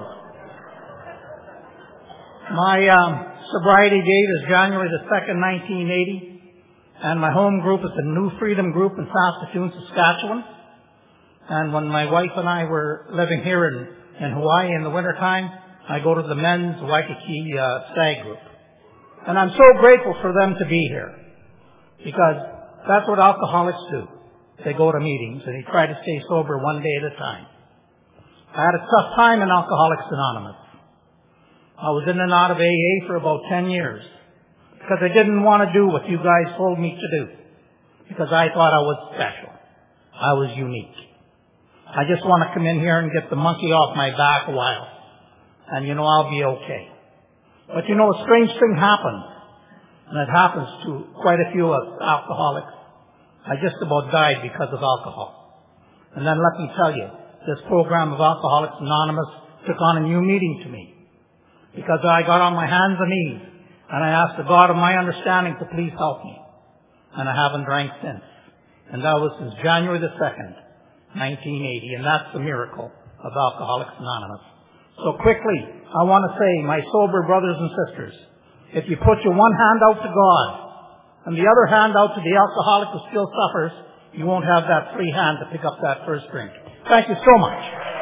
My um, sobriety date is January the second, nineteen eighty, and my home group is the New Freedom Group in Saskatoon, Saskatchewan. And when my wife and I were living here in, in Hawaii in the wintertime, I go to the men's Waikiki uh, stag group. And I'm so grateful for them to be here, because that's what alcoholics do. They go to meetings and they try to stay sober one day at a time. I had a tough time in Alcoholics Anonymous. I was in and out of A A for about ten years because I didn't want to do what you guys told me to do, because I thought I was special. I was unique. I just want to come in here and get the monkey off my back a while, and you know, I'll be okay. But you know, a strange thing happened, and it happens to quite a few of alcoholics. I just about died because of alcohol. And then let me tell you, this program of Alcoholics Anonymous took on a new meaning to me, because I got on my hands and knees and I asked the God of my understanding to please help me. And I haven't drank since. And that was since January the second, nineteen eighty. And that's the miracle of Alcoholics Anonymous. So quickly, I want to say, my sober brothers and sisters, if you put your one hand out to God and the other hand out to the alcoholic who still suffers, you won't have that free hand to pick up that first drink. Thank you so much.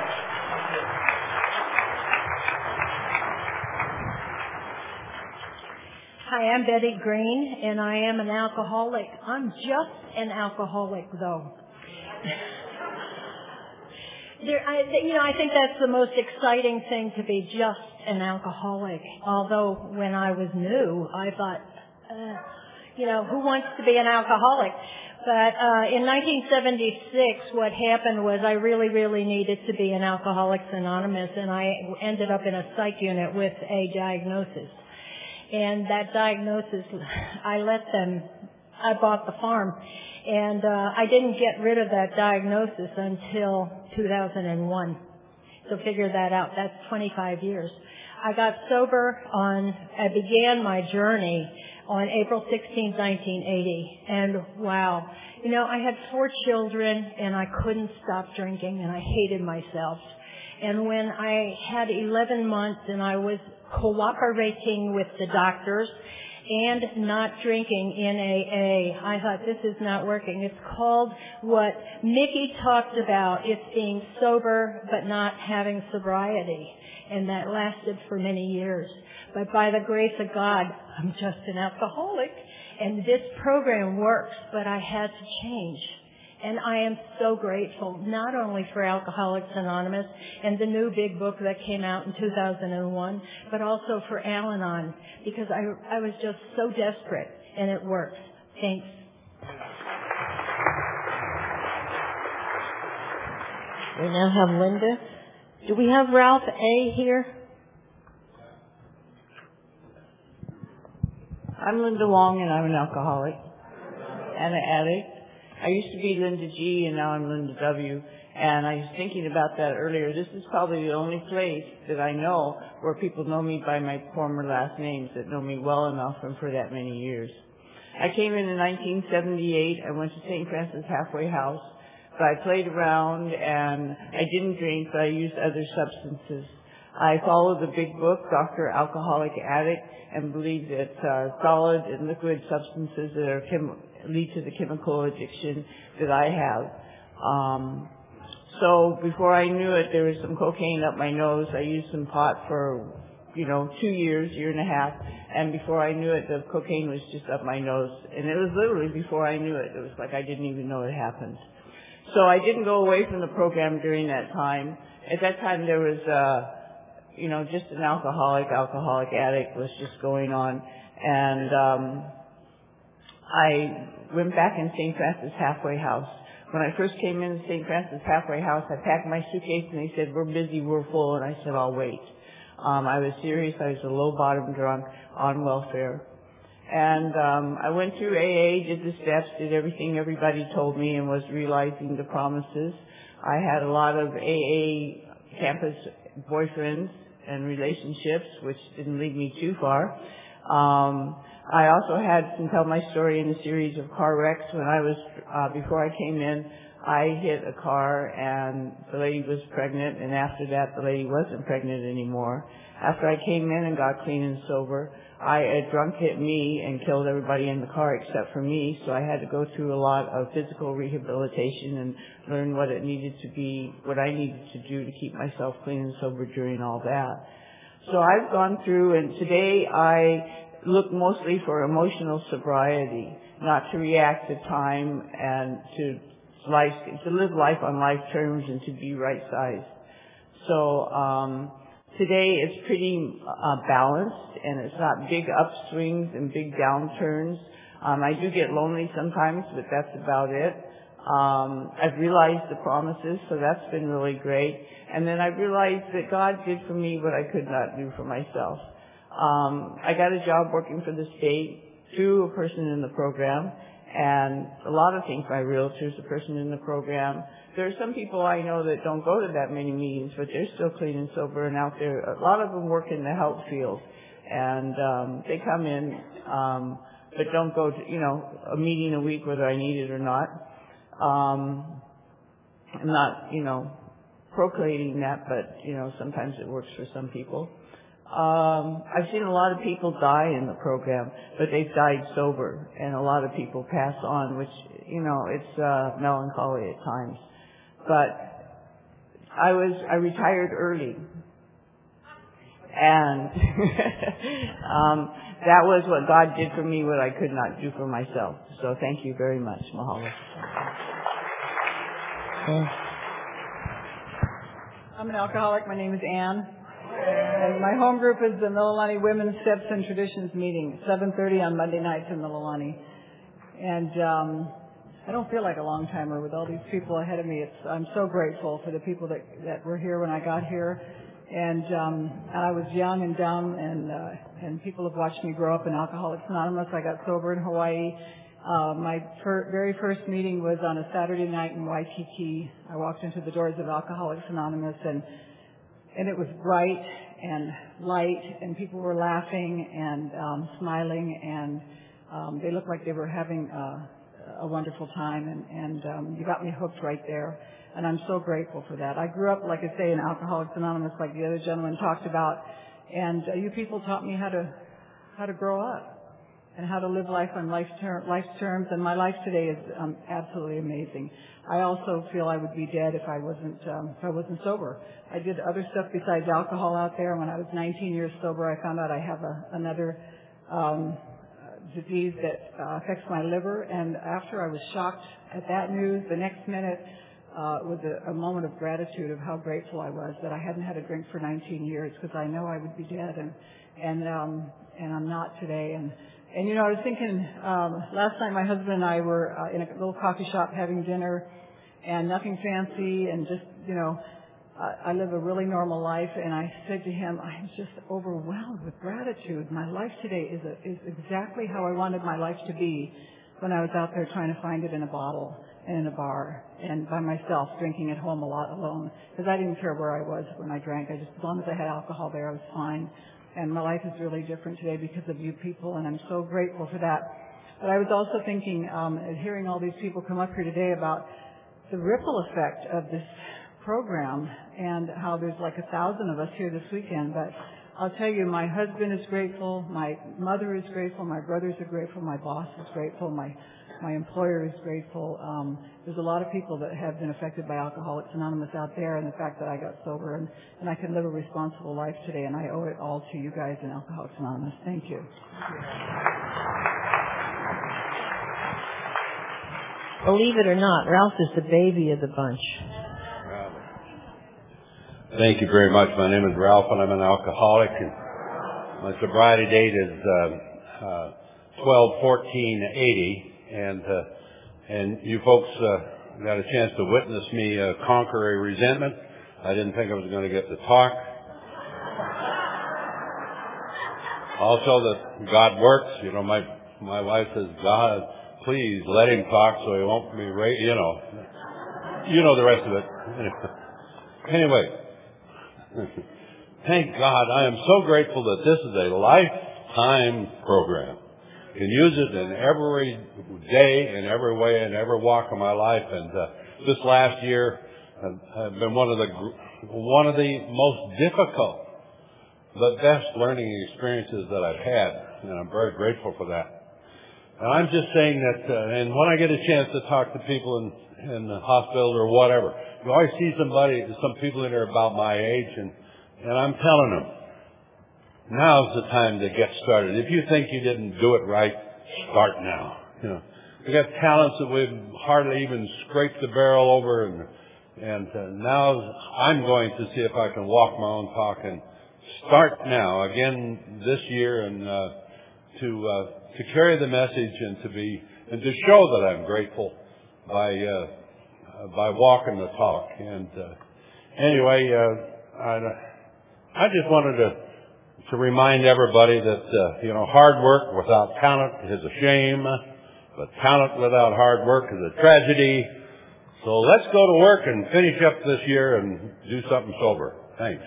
Hi, I'm Betty Green, and I am an alcoholic. I'm just an alcoholic, though. There, I, you know, I think that's the most exciting thing, to be just an alcoholic. Although when I was new, I thought, uh, you know, who wants to be an alcoholic? But uh, in nineteen seventy-six, what happened was I really, really needed to be an Alcoholics Anonymous, and I ended up in a psych unit with a diagnosis. And that diagnosis, I let them, I bought the farm, and uh, I didn't get rid of that diagnosis until two thousand one. So figure that out. That's twenty-five years. I got sober on, I began my journey on April sixteenth, nineteen eighty. And wow, you know, I had four children and I couldn't stop drinking and I hated myself. And when I had eleven months and I was cooperating with the doctors and not drinking in A A, I thought, this is not working. It's called what Mickey talked about. It's being sober but not having sobriety. And that lasted for many years. But by the grace of God, I'm just an alcoholic. And this program works, but I had to change. And I am so grateful, not only for Alcoholics Anonymous and the new big book that came out in two thousand one, but also for Al-Anon, because I, I was just so desperate, and it works. Thanks. We now have Linda. Do we have Ralph A. here? I'm Linda Wong, and I'm an alcoholic and an addict. I used to be Linda G, and now I'm Linda W. And I was thinking about that earlier. This is probably the only place that I know where people know me by my former last names, that know me well enough and for that many years. I came in in nineteen seventy-eight. I went to Saint Francis Halfway House. But I played around, and I didn't drink, but I used other substances. I followed the big book, Doctor Alcoholic Addict, and believe that uh, solid and liquid substances that are chem- lead to the chemical addiction that I have. Um, so before I knew it, there was some cocaine up my nose. I used some pot for, you know, two years, year and a half, and before I knew it, the cocaine was just up my nose. And it was literally before I knew it. It was like I didn't even know it happened. So I didn't go away from the program during that time. At that time, there was, uh, you know, just an alcoholic, alcoholic addict was just going on. And um, I went back in Saint Francis Halfway House. When I first came in Saint Francis Halfway House, I packed my suitcase, and they said, we're busy, we're full. And I said, I'll wait. Um, I was serious. I was a low-bottom drunk on welfare. And um, I went through A A, did the steps, did everything everybody told me, and was realizing the promises. I had a lot of A A campus boyfriends and relationships, which didn't lead me too far. Um, I also had, can tell my story in a series of car wrecks. When I was, uh, before I came in, I hit a car and the lady was pregnant, and after that the lady wasn't pregnant anymore. After I came in and got clean and sober, I, a drunk hit me and killed everybody in the car except for me, so I had to go through a lot of physical rehabilitation and learn what it needed to be, what I needed to do to keep myself clean and sober during all that. So I've gone through, and today I look mostly for emotional sobriety, not to react to time and to life, to live life on life terms and to be right sized. So, um, today it's pretty uh, balanced, and it's not big upswings and big downturns. Um, I do get lonely sometimes, but that's about it. Um, I've realized the promises, so that's been really great. And then I've realized that God did for me what I could not do for myself. Um, I got a job working for the state through a person in the program, and a lot of things my realtor's a person in the program. There are some people I know that don't go to that many meetings, but they're still clean and sober and out there. A lot of them work in the health field, and um, they come in, um, but don't go to, you know, a meeting a week whether I need it or not. Um, I'm not, you know, proclaiming that, but, you know, sometimes it works for some people. Um, I've seen a lot of people die in the program, but they've died sober, and a lot of people pass on, which, you know, it's uh, melancholy at times. But I was, I retired early, and um, that was what God did for me, what I could not do for myself. So thank you very much, Mahalo. I'm an alcoholic. My name is Ann. And my home group is the Mililani Women's Steps and Traditions meeting, seven thirty on Monday nights in Mililani. And um, I don't feel like a long-timer with all these people ahead of me. It's, I'm so grateful for the people that, that were here when I got here. And um, I was young and dumb, and, uh, and people have watched me grow up in Alcoholics Anonymous. I got sober in Hawaii. Uh, my fir- very first meeting was on a Saturday night in Waikiki. I walked into the doors of Alcoholics Anonymous, and And it was bright and light, and people were laughing and um, smiling, and um, they looked like they were having uh, a wonderful time, and, and um, you got me hooked right there, and I'm so grateful for that. I grew up, like I say, in Alcoholics Anonymous, like the other gentleman talked about, and uh, you people taught me how to how to grow up and how to live life on life ter- life's terms, and my life today is um, absolutely amazing. I also feel I would be dead if I wasn't um, if I wasn't sober. I did other stuff besides alcohol out there. When I was nineteen years sober, I found out I have a, another um, disease that uh, affects my liver. And after I was shocked at that news, the next minute uh, was a, a moment of gratitude of how grateful I was that I hadn't had a drink for nineteen years, because I know I would be dead, and and um, and I'm not today. And and you know, I was thinking um, last night my husband and I were uh, in a little coffee shop having dinner, and nothing fancy, and just, you know, I, I live a really normal life, and I said to him, I'm just overwhelmed with gratitude. My life today is, a, is exactly how I wanted my life to be when I was out there trying to find it in a bottle and in a bar and by myself, drinking at home a lot alone, because I didn't care where I was when I drank. I just, as long as I had alcohol there, I was fine. And my life is really different today because of you people, and I'm so grateful for that. But I was also thinking, um, hearing all these people come up here today about the ripple effect of this program, and how there's like a thousand of us here this weekend. But I'll tell you, my husband is grateful, my mother is grateful, my brothers are grateful, my boss is grateful, my my employer is grateful. Um, there's a lot of people that have been affected by Alcoholics Anonymous out there, and the fact that I got sober and, and I can live a responsible life today, and I owe it all to you guys in Alcoholics Anonymous. Thank you. Believe it or not, Ralph is the baby of the bunch. Thank you very much. My name is Ralph, and I'm an alcoholic. And my sobriety date is uh, uh, twelve fourteen eighty, and uh, and you folks uh, got a chance to witness me uh, conquer a resentment. I didn't think I was going to get to talk. Also, that God works. You know, my my wife says, God, please let him talk so he won't be, ra-, you know, you know the rest of it. Anyway. Thank God. I am so grateful that this is a lifetime program. You can use it in every day, in every way, in every walk of my life. And uh, this last year have been one of the one of the most difficult, but best learning experiences that I've had, and I'm very grateful for that. And I'm just saying that, uh, and when I get a chance to talk to people in, in the hospital or whatever, you always see somebody, some people in there about my age, and, and I'm telling them, now's the time to get started. If you think you didn't do it right, start now. You know, we got talents that we've hardly even scraped the barrel over, and and uh, now I'm going to see if I can walk my own talk and start now again this year, and uh, to uh, to carry the message and to be and to show that I'm grateful by uh, by walking the talk. And uh, anyway, uh, I I just wanted to. to remind everybody that, uh, you know, hard work without talent is a shame, but talent without hard work is a tragedy. So let's go to work and finish up this year and do something sober. Thanks.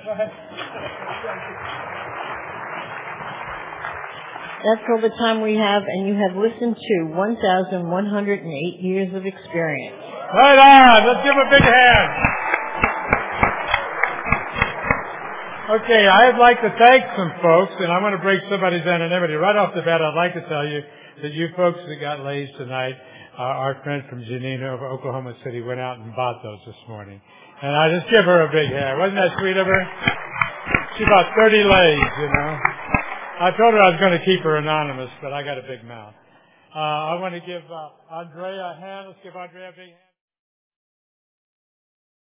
That's all the time we have, and you have listened to one thousand one hundred eight years of experience. Right on. Let's give him a big hand. Okay, I'd like to thank some folks, and I'm going to break somebody's anonymity. Right off the bat, I'd like to tell you that you folks that got lays tonight, uh, our friend from Janina of Oklahoma City went out and bought those this morning. And I just give her a big hand. Wasn't that sweet of her? She bought thirty lays, you know. I told her I was going to keep her anonymous, but I got a big mouth. Uh, I want to give uh, Andrea a hand. Let's give Andrea a big hand.